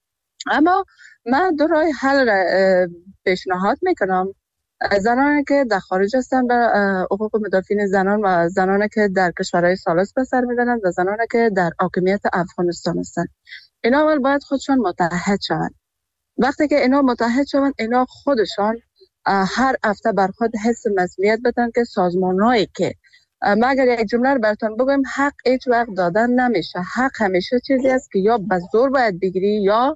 اما من دو راه حل پیشنهاد میکنم. زنانی که در خارج هستند به حقوق مدافعین زنان و زنانی که در کشورهای ثالث به سر میبرند و زنانی که در حاکمیت افغانستان هستند، اینا اول باید خودشان متحد شوند. وقتی که اینا متحد شوند، اینا خودشان هر هفته بر خود حس مسئولیت بدن که سازمان‌هایی که ما اگر یک جمله رو براتون بگم، حق هیچ وقت دادن نمیشه. حق همیشه چیزی است که یا به زور باید بگیری یا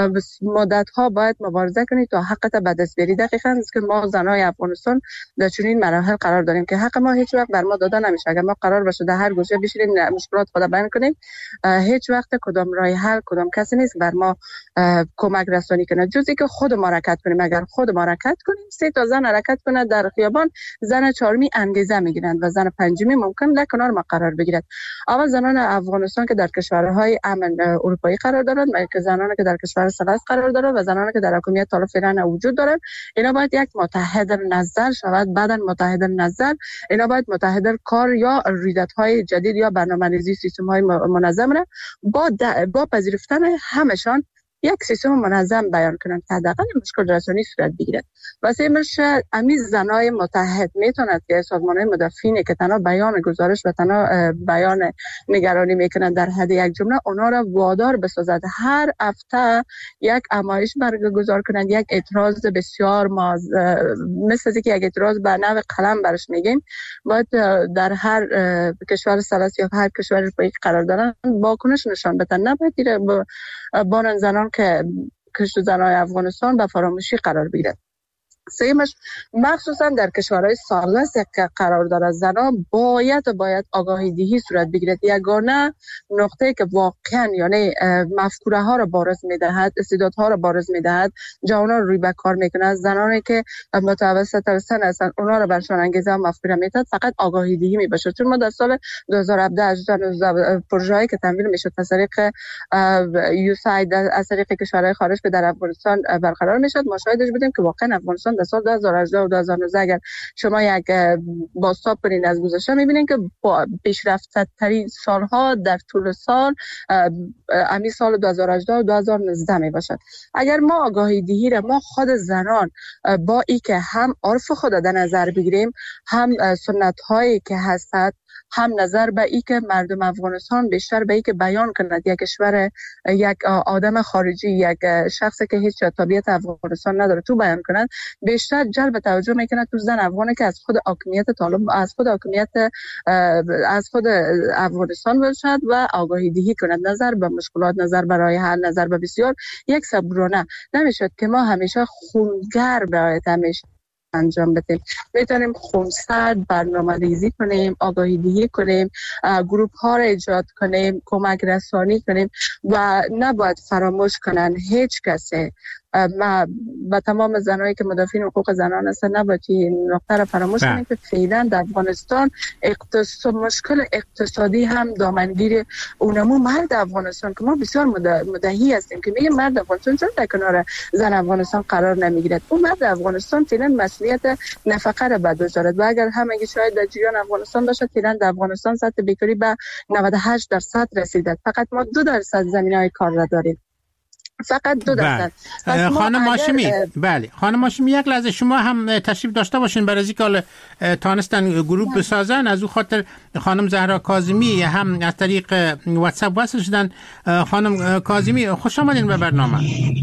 مدت‌ها باید مبارزه کنی تا حقت به دست بیاری. دقیقاً است که ما زنای افغانستان در چنین مراحل قرار داریم که حق ما هیچ وقت بر ما داده نمیشه. اگر ما قرار باشه در هر گوشه بشینیم مشکلات خود بیان کنیم، هیچ وقت کدام راه حل کدام کسی نیست بر ما کمک رسانی کنه، جزی که خود ما حرکت کنیم. اگر خود ما حرکت کنیم، 3 تا زن حرکت کنه در خیابان، زن چهارمی انگیزه میگیرند و زن پنجمی ممکن در کنار ما قرار بگیرد. اول زنان افغانستان که در کشورهای امن اروپایی قرار دارند، و زنانی که در کشور ثالث قرار دارند و زنانی که در حکومت حالا فعلا وجود دارند، اینا باید یک متحد نظر شود. بعداً متحد نظر اینا باید متحد کار یا ریدت‌های جدید یا برنامه‌ریزی سیستم‌های منظم را با پذیرفتن همشان یک سیستم منظم بیان کنند که حداقل مشکل رسانی صورت بگیرد. واسه مرشه امی زنای متحد میتوند که سازمان‌های مدافعین که تنها بیان گزارش و تنها بیان نگرانی میکنند در حد یک جمله، اونا را وادار بسازد هر هفته یک نمایش برگزار کنند، یک اعتراض بسیار مثل اینکه یک اعتراض به نوع قلم برش میگیم، باید در هر کشور ثالث یا هر کشور اروپایی قرار دارن واکنش نشان بدن. نباید بانن زنان که کشت زنای افغانستان به فراموشی قرار بگیرد. سیمش مخصوصا در کشورهای ثالث که قرار دارد زنان باید آگاهی دهی صورت بگیرد. یگانه نقطه که واقعا یعنی مفکوره ها را بارز میدهد، استعدادها را بارز میدهد، جوانان روی به کار میکنند، زنانی که متوسط سن هستند اونا را برشان انگیزه و مفکوره میدهد، فقط آگاهی دهی میباشد. چون ما در سال 2017 پروژه‌ای که تمویل میشد از طریق USAID از طریق کشورهای خارج که در افغانستان برقرار میشد، ما شاهدش بودیم که واقعا افغانستان در سال 2018 و 2019 اگر شما یک بازتاب کنین از گذشته میبینین که با پیشرفته ترین سالها در طول سال امی سال 2018 و 2019 میباشد. اگر ما آگاهی دهی را ما خود زنان با ای که هم عرف خود در نظر بگیریم، هم سنت هایی که هستند، هم نظر به ای که مردم افغانستان بیشتر به ای که بیان کند یک کشور، یک آدم خارجی، یک شخصی که هیچ تابعیت افغانستان نداره تو بیان کند، بیشتر جلب توجه میکنه تو زن افغانی که از خود حاکمیت طالب، از خود افغانستان باشد و آگاهی دهی کند، نظر به مشکلات، نظر به راه حل، نظر به بسیار یک صبرانه. نمیشد که ما همیشه خونگر باید همیشه انجام بدیم. میتونیم خونسرد برنامه‌ریزی کنیم، آگاهی دهی کنیم، گروپ ها را ایجاد کنیم، کمک رسانی کنیم و نباید فراموش کنن هیچ کسی. ما با تمام زنایی که مدافعین حقوق زنان هستن نباید این نقطه را فراموش کنیم که فعلا در افغانستان مشکل اقتصادی هم دامنگیر اونمو مرد افغانستان که ما بسیار مدعی هستیم که میگه مرد افغانستان چون در کنار زن افغانستان قرار نمیگیرد. اون مرد افغانستان فعلا مسئولیت نفقه را بر دوش دارد و اگر همگی شاید در جریان افغانستان باشد، فعلا در افغانستان سطح بیکاری به 98% رسیده. فقط ما 2% زمینه‌های کار را داریم، فقط 2%. خانم هاشمی، بله خانم هاشمی، یک لحظه شما هم تشریف داشته باشین برای اینکه تانستن گروه بسازن. از او خاطر خانم زهرا کاظمی هم از طریق واتساپ وصل شدن. خانم کاظمی خوش آمدین به برنامه.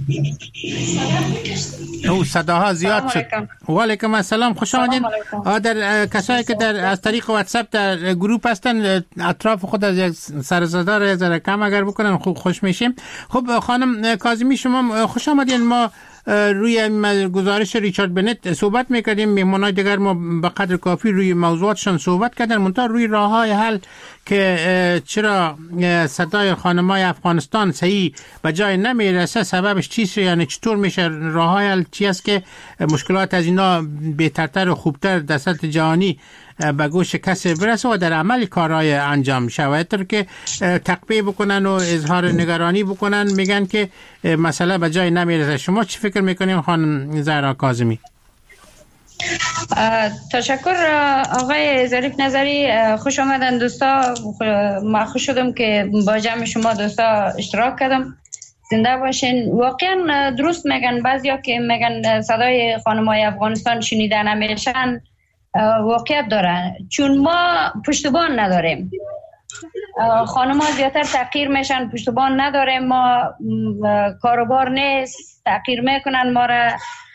او صداها زیاد شد. و علیکم السلام، خوش آمدین. در کسایی که در از طریق واتساپ در گروه هستن اطراف خود از یک سر صدا را ذره کم اگر بکنن خوب خوش میشیم. خب خانم کاظمی شما خوش آمدین. ما روی گزارش ریچارد بنت صحبت میکردیم، مهمانای دیگر ما به قدر کافی روی موضوعاتشان صحبت کردن، منتها روی راههای حل که چرا صدای خانمای افغانستان صحیح به جای نمیرسه، سببش چیست؟ یعنی چطور میشه راه حل چی است که مشکلات از اینا بهترتر و خوبتر در سطح جهانی به گوش کسی برسه و در عمل کارهای انجام شود که تقبیه بکنن و اظهار نگرانی بکنن، میگن که مسئله به جای نمیرسه. شما چی فکر میکنیم خانم زهرا کاظمی؟ تشکر آقای ظریف نظری، خوش آمدن دوستا. ما خوش شدم که با جمع شما دوستا اشتراک کردم. زنده باشین. واقعا درست میگن بعضیا که میگن صدای خانمای افغانستان شنیده نمیشن، واقعیت داره، چون ما پشتبان نداریم. خانم‌ها زیادتر تحقیر میشن، پشتبان نداریم، ما کاروبار نیست، تحقیر میکنن ما را.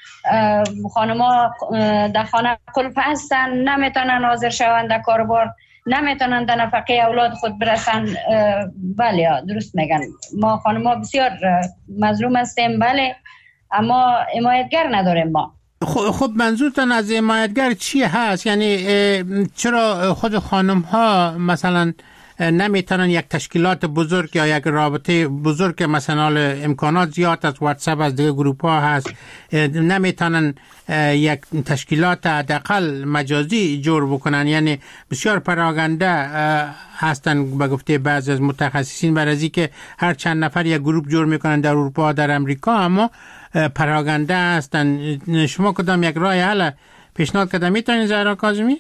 خانم‌ها در خانه قلپ هستن، نمیتونن حاضر شوند در کاروبار، نمیتونن در نفقه اولاد خود برسن. بله درست میگن، ما خانم‌ها بسیار مظلوم هستیم، بله، اما حمایتگر نداریم ما. خب منظورتان از حمایتگر چی هست؟ یعنی چرا خود خانم ها مثلا نمیتونن یک تشکیلات بزرگ یا یک رابطه بزرگ، مثلا امکانات زیاد از واتساپ از دیگه گروپ ها هست، نمیتونن یک تشکیلات حداقل مجازی جور بکنن؟ یعنی بسیار پراگنده هستن به گفته بعضی از متخصصین، برای که هر چند نفر یک گروپ جور میکنن در اروپا در امریکا، اما پراگنده هستن. شما کدام یک راه حل پیشنهاد کردن میتونید زهرا کاظمی؟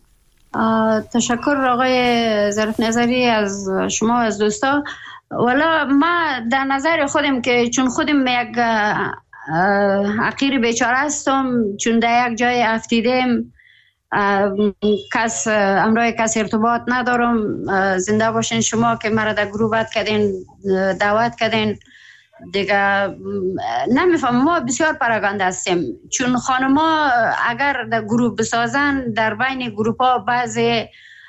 تشکر آقای ظریف نظری از شما و از دوستا. والا ما در نظر خودم که چون خودم یک حقیر بیچاره هستم، چون در یک جای افتیدم، کس امرای کس ارتباط ندارم. زنده باشین شما که مرا در گروه دعوت کردین دیگه. نمیفهم، ما بسیار پراگنده هستیم، چون خانما اگر در گروه بسازن، در بین گروپ ها بعضی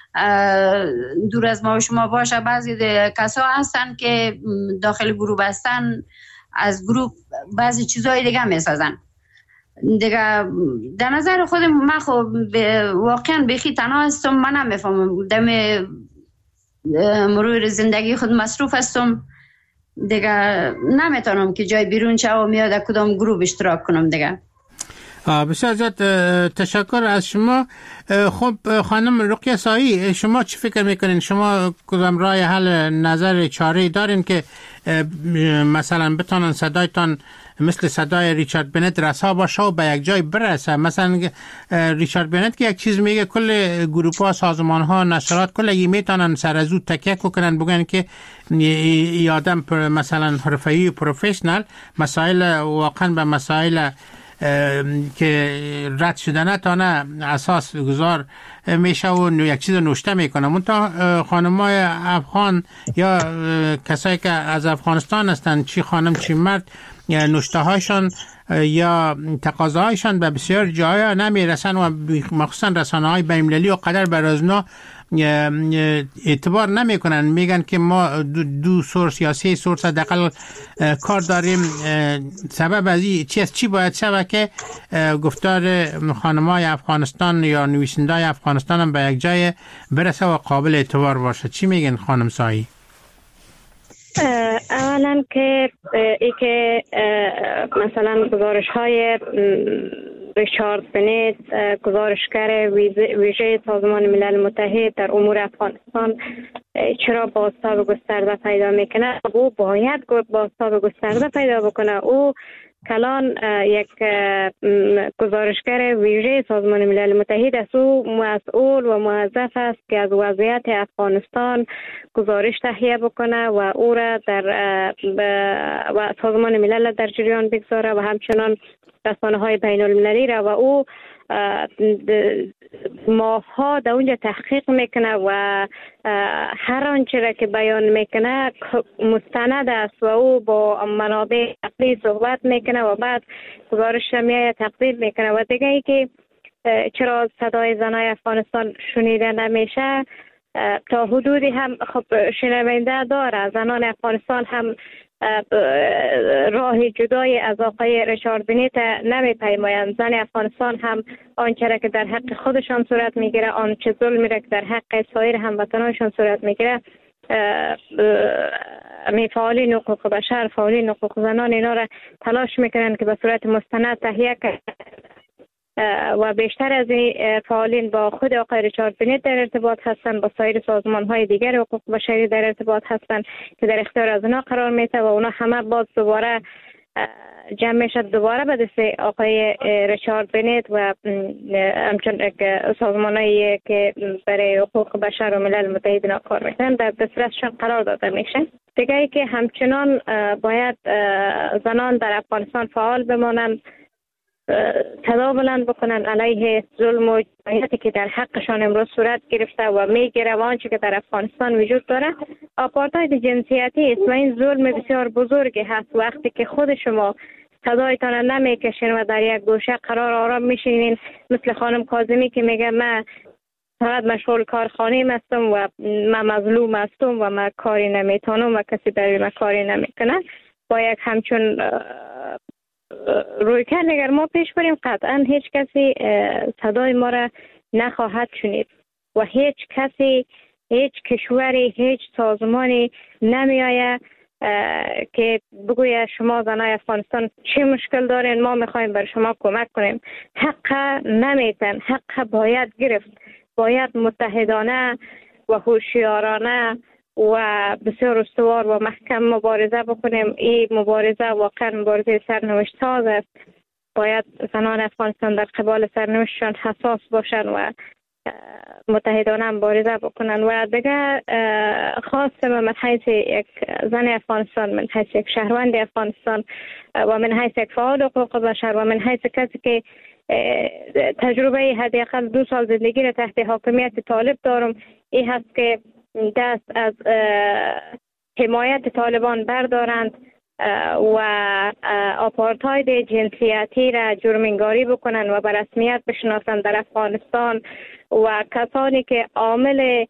دور از ما و شما باشه، بعضی کسا هستن که داخل گروه هستن، از گروه بعضی چیزهای دیگه میسازن دیگه. در نظر خودم من خب واقعا بیخی تنها هستم، من نمیفهمم، دم مرور زندگی خود مصروف هستم دیگه، نمیتونم که جای بیرون شوم یا در کدام گروه اشتراک کنم دیگه. بسیار زیاد تشکر از شما. خب خانم رقیه سایی، شما چی فکر میکنین؟ شما کدام راه حل نظر چاره دارین که مثلا بتونن صدایتان مثل صدای ریچارد بنت رسا باشه و به یک جای برسه؟ مثلا ریچارد بنت که یک چیز میگه، کل گروپ ها، سازمان ها، نشرات کل میتونن سر از او تکیه کنن، بگن که ای آدم مثلا حرفه‌ای و پروفشنال مسائل واقعا به مسائل که رد شده نتانه اساس گذار میشه و یک چیز نوشته میکنه. منتها خانمای افغان یا کسایی که از افغانستان هستن، چی خانم چی مرد، نوشته هایشان یا تقاضاهایشان به بسیار جاها نمیرسن و مخصوصا رسانه های بین‌المللی و قدر برازنا اعتبار نمیکنن. میگن که ما دو سورس یا سه سورس حداقل کار داریم. سبب از این چی باید شود که گفتار خانمای افغانستان یا نویسنده‌های افغانستان هم به یک جای برسه و قابل اعتبار باشه؟ چی میگن خانم سایی؟ اولا که ای که مثلا گزارش های ریچارد بنت، گزارشگر ویژه سازمان ملل متحد در امور افغانستان، چرا بازتاب گسترده پیدا میکنه؟ او باید بازتاب گسترده پیدا بکنه. او کلان یک گزارشگر ویژه سازمان ملل متحد است. او مسئول و موظف است که از وضعیت افغانستان گزارش تهیه بکنه و او را در و سازمان ملل در جریان بگذاره و همچنان رسانه‌های بین‌المللی را، و او ماه‌ها در اونجا تحقیق میکنه و هر آنچه را که بیان میکنه مستند است و او با منابع عقلی صحبت میکنه و بعد گزارش را تقدیم میکنه. و دیگه ای که چرا صدای زنای افغانستان شنیده نمیشه، تا حدودی هم خب شنونده داره. زنان افغانستان هم راه جدای از آقای ریچارد بنت نمیپیمایند. زن افغانستان هم آنچه که در حق خودشان صورت میگیره، آنچه ظلمی را که در حق سایر هموطنانشان صورت میگیره، فعالین حقوق بشر، فعالین حقوق زنان اینا را تلاش میکنن که به صورت مستند تهیه کنند و بیشتر از این فعالین با خود آقای ریچارد بنت در ارتباط هستند، با سایر سازمان های دیگر حقوق بشری در ارتباط هستند که در اختیار از اونا قرار میده و اونا همه باز دوباره جمع میشد دوباره به دست آقای ریچارد بنت و همچنین سازمان هایی که برای حقوق بشر و ملل متحد اینا کار میکنن در دسترسشان قرار داده میشه. دیگه ای که همچنان باید زنان در افغانستان فعال بمانند، صدا بلند بکنن علیه ظلم و جنایتی که در حقشان امروز صورت گرفته و میگیره و آنچه که در افغانستان وجود داره. آپارتاید جنسیتی است و این ظلم بسیار بزرگی هست. وقتی که خود شما صدایتان نمیکشین و در یک گوشه قرار آرام میشینین، مثل خانم کاظمی که میگه من فقط مشغول کارخانه هستم و من مظلوم هستم و من کاری نمیتونم و کسی برای من کاری نمیکنه، با یک همچون روی کرد اگر ما پیش بریم قطعا هیچ کسی صدای ما را نخواهد شنید و هیچ کسی، هیچ کشوری، هیچ سازمانی نمیآید که بگوید شما زنای افغانستان چه مشکل دارین، ما میخوایم بر شما کمک کنیم. حق نمیتن، حق باید گرفت، باید متحدانه و هوشیارانه و بسیار استوار و محکم مبارزه بکنیم. این مبارزه واقعا مبارزه سرنوشت ساز است. باید زنان افغانستان در قبال سرنوشتشان حساس باشن و متحدانه مبارزه بکنن. و دیگه خواستم من حیث یک زن افغانستان، من حیث یک شهروند افغانستان و من حیث یک فعال حقوق بشر و من حیث کسی که تجربه حداقل 2 سال زندگی را تحت حاکمیت طالب دارم، این هست که دست از حمایت طالبان بردارند و آپارتاید جنسیتی را جرم‌انگاری بکنند و به رسمیت بشناسند در افغانستان و کسانی که عامل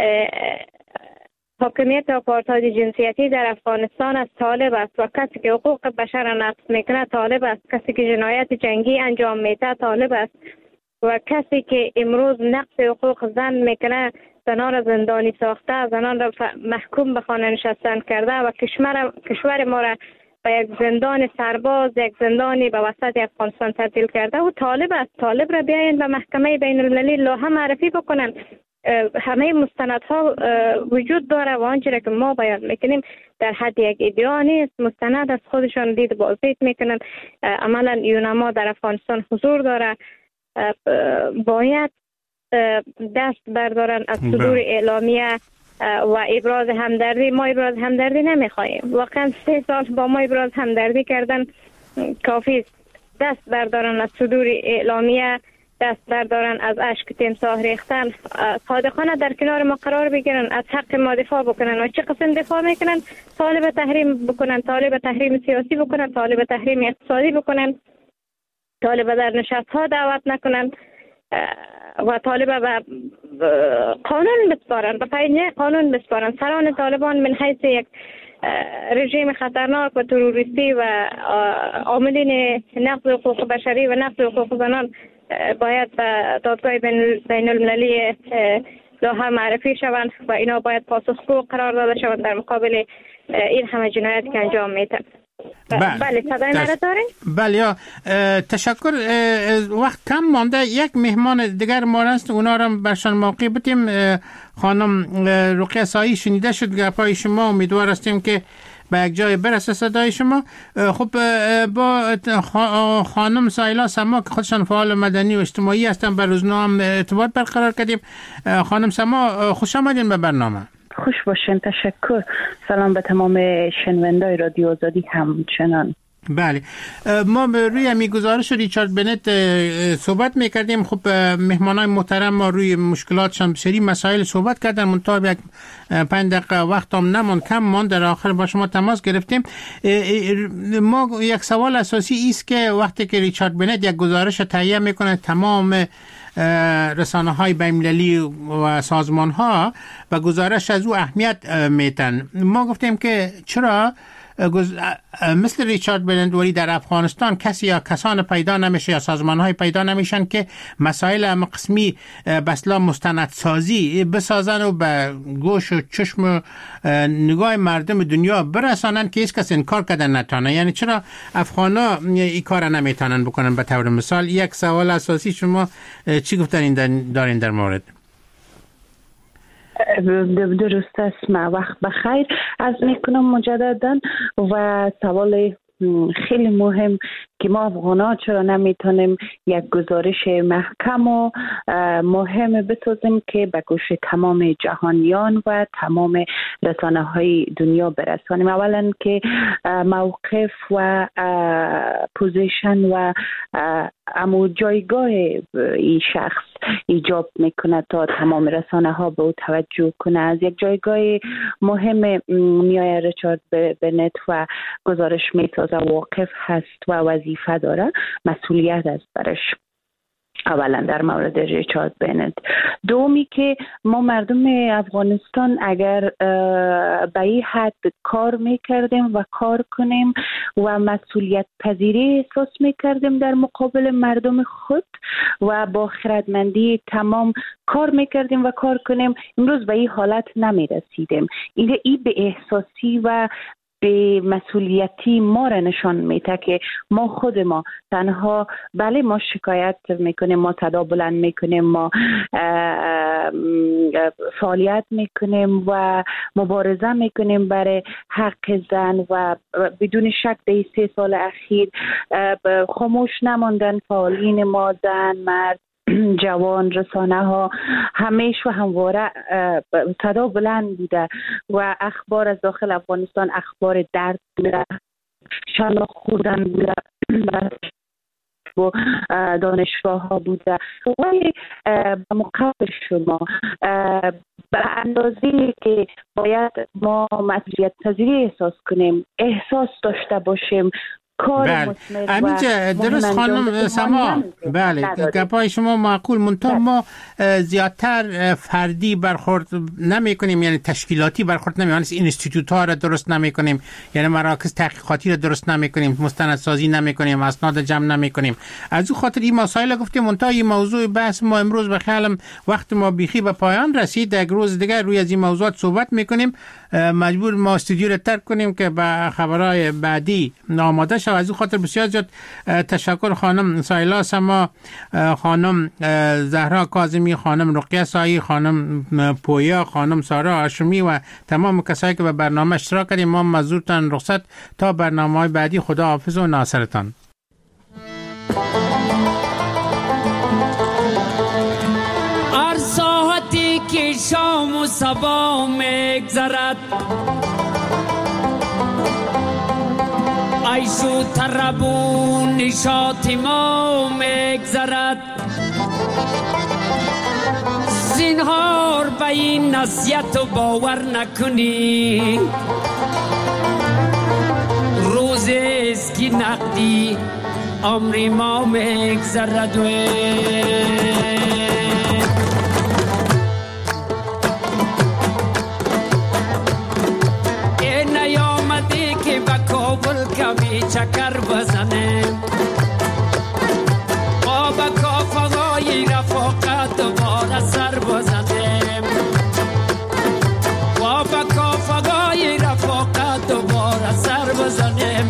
حاکمیت آپارتاید جنسیتی در افغانستان از طالب است و کسی که حقوق بشر را نقض میکنه طالب است، کسی که جنایت جنگی انجام میده طالب است و کسی که امروز نقض حقوق زن میکنه، زنان را زندانی ساخته، زنان را محکوم به خانه نشستن کرده و کشور ما را به یک زندان سرباز، یک زندانی به وسط افغانستان تبدیل کرده و طالب است. طالب را بیاین به محکمه بین المللی لوحه معرفی بکنن. همه مستندها وجود داره و آنچه که ما بیان میکنیم در حد یک ادعا نیست، مستند از خودشان دید بازدید میکنن. عملا یونما در افغانستان حضور داره. باید دست بردارن از صدور اعلامیه و ابراز همدردی. ما ابراز همدردی نمیخواهیم، واقعا 3 سال با ما ابراز همدردی کردن کافی. دست بردارن از صدور اعلامیه، دست بردارن از اشک تمساح ریختن، صادقانه در کنار ما قرار بگیرن، از حق ما دفاع بکنن. و چه قسم دفاع میکنن؟ طالب تحریم بکنن، طالب تحریم سیاسی بکنن، طالب تحریم اقتصادی بکنن، طالب در نشست ها دعوت نکنن و طالب به قانون بسپارن، به پایین قانون بسپارن. سران طالبان من حیث یک رژیم خطرناک و تروریستی و عاملین نقض حقوق بشری و نقض حقوق زنان باید به دادگاه بین المللی لوحه معرفی شوند و اینا باید پاسخگو قرار داده شوند در مقابل این همه جنایت که انجام میده. بله صدای مرا دارین؟ بله یا تشکر. وقت کم مانده، یک مهمان دیگر ما هست، اونا را برشان موقع بتیم. خانم رقیه سایی شنیده شد گپای شما، امیدوار هستیم که به یک جای برسه صدای شما. خب با خانم سایلا سما که خودشان فعال مدنی و اجتماعی هستن بر روزنامه هم ارتباط برقرار کردیم. خانم سما خوش آمدین به برنامه. خوش باشین، تشکر. سلام به تمام شنوندای رادیو آزادی همچنان. بله، ما روی همی گزارش ریچارد بنت صحبت میکردیم. خب مهمانای محترم ما روی مشکلاتشان بسیاری مسائل صحبت کردن، منتها یک 5 دقیقه وقت هم نمون، کم مان، در آخر با شما تماس گرفتیم. ما یک سوال اساسی است که وقتی که ریچارد بنت یک گزارش تهیه میکنه، تمام رسانه های بین‌المللی و سازمان ها و گزارش از او اهمیت میتن. ما گفتیم که چرا مثل ریچارد بنت ولی در افغانستان کسی یا کسان پیدا نمیشه یا سازمان‌های پیدا نمیشن که مسائل قسمی بسلا مستندسازی بسازن و به گوش و چشم و نگاه مردم دنیا برسانن که هیچ کس انکار کردن نتونه. یعنی چرا افغانا این کار نمیتونن بکنن؟ به طور مثال یک سوال اساسی شما چی گفتن دارین در مورد؟ درست است. ما وقت بخیر از میکنم مجددا و سوال خیلی مهم که ما افغان‌ها چرا نمیتونیم یک گزارش محکم و مهم بسازیم که به گوش تمام جهانیان و تمام رسانه‌های دنیا برسانیم. اولا که موقف و پوزیشن و امو جایگاه این شخص ایجاب میکنه تا تمام رسانه‌ها به او توجه کنه. از یک جایگاه مهم میای ریچارد بنت و گزارش میسازه، واقف هست و وظیفه داره، مسئولیت است برش. اولا در مورد ریچارد بنت. دومی که ما مردم افغانستان اگر به این حد کار میکردیم و کار کنیم و مسئولیت پذیری احساس میکردیم در مقابل مردم خود و با خردمندی تمام کار میکردیم و کار کنیم، امروز به این حالت نمیرسیدیم. این به احساسی و به مسئولیتی ما را نشان میده که ما خود ما تنها بله ما شکایت میکنیم، ما صدا بلند میکنیم، ما فعالیت میکنیم و مبارزه میکنیم برای حق زن و بدون شک در 3 سال اخیر خاموش نماندن فعالین ما، زن، مرد، جوان، رسانه ها همیشه و همواره صدا بلند بوده و اخبار از داخل افغانستان اخبار درد بوده، شلاق خوردن بوده و دانشگاه ها بوده. ولی به مقابل شما به اندازه که باید ما مسئولیت پذیری احساس کنیم، احساس داشته باشیم، بله همینجا درست خانم سما، بله گپای شما معقول، منتها ما زیادتر فردی برخورد نمی کنیم، یعنی تشکیلاتی برخورد نمی کنیم، یعنی اینستیتوت ها را درست نمی کنیم، یعنی مراکز تحقیقاتی را درست نمی کنیم، مستندسازی نمی کنیم، اسناد جمع نمی کنیم. از او خاطر این مسائل گفتیم، منتها این موضوع بحث ما امروز به خیالم وقت ما بیخی به پایان رسید. یک روز دیگر روی از این موضوعات صحبت میکنیم. مجبور ما استودیو را ترک کنیم که به خبرهای بعدی آماده شد. از او خاطر بسیار زیاد تشکر خانم سایلا سما، خانم زهرا کاظمی، خانم رقیه سایی، خانم پویا، خانم سارا هاشمی و تمام کسایی که به برنامه اشتراک کردیم. ما مزورتان رخصت تا برنامه‌های بعدی. خدا حافظ و ناصرتان. ساعتی که شام و صبا میگذرد، عیش و طرب و نشاط ما میگذرد، زینهار به این نصیحت و باور نکنی، روزی است که نقدی عمر ما میگذرد. چکر بزنه با کافه‌های رفاقت دوباره سر بزنه، با کافه‌های رفاقت دوباره سر بزنه.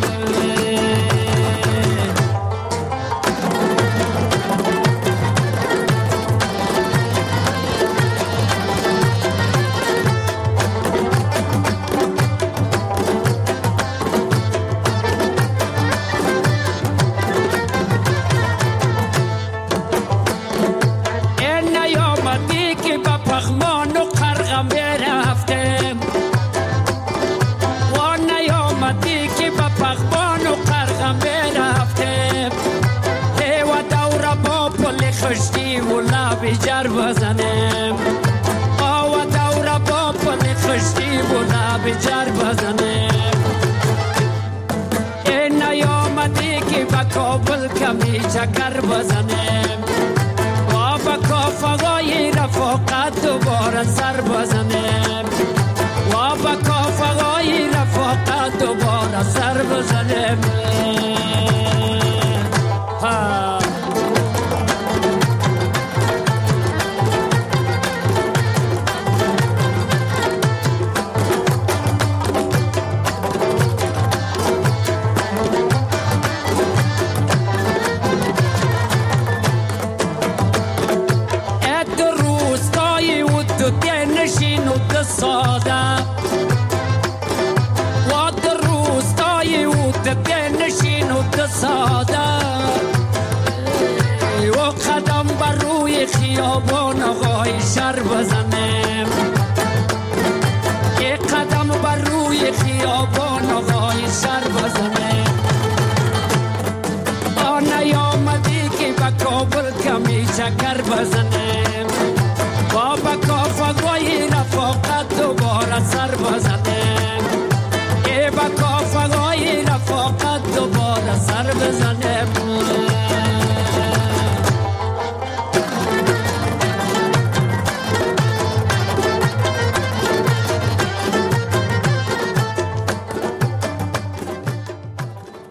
جر بزنم آو دور با پل خشتی و لب جر بزنم. این نیامدی که با کابل کمی چکر بزنم، با کافه‌های رفاقت دوباره سر بزنم، با کافه‌های رفاقت دوباره باید سر بزنیم. ساده و در روستای او نشین و ساده و قدم بر روی خیابان آقای شهر بزنیم، یک قدم بر روی خیابان آقای شهر بزنیم. آنه آمدی که به کابل کمی چکر بزنیم.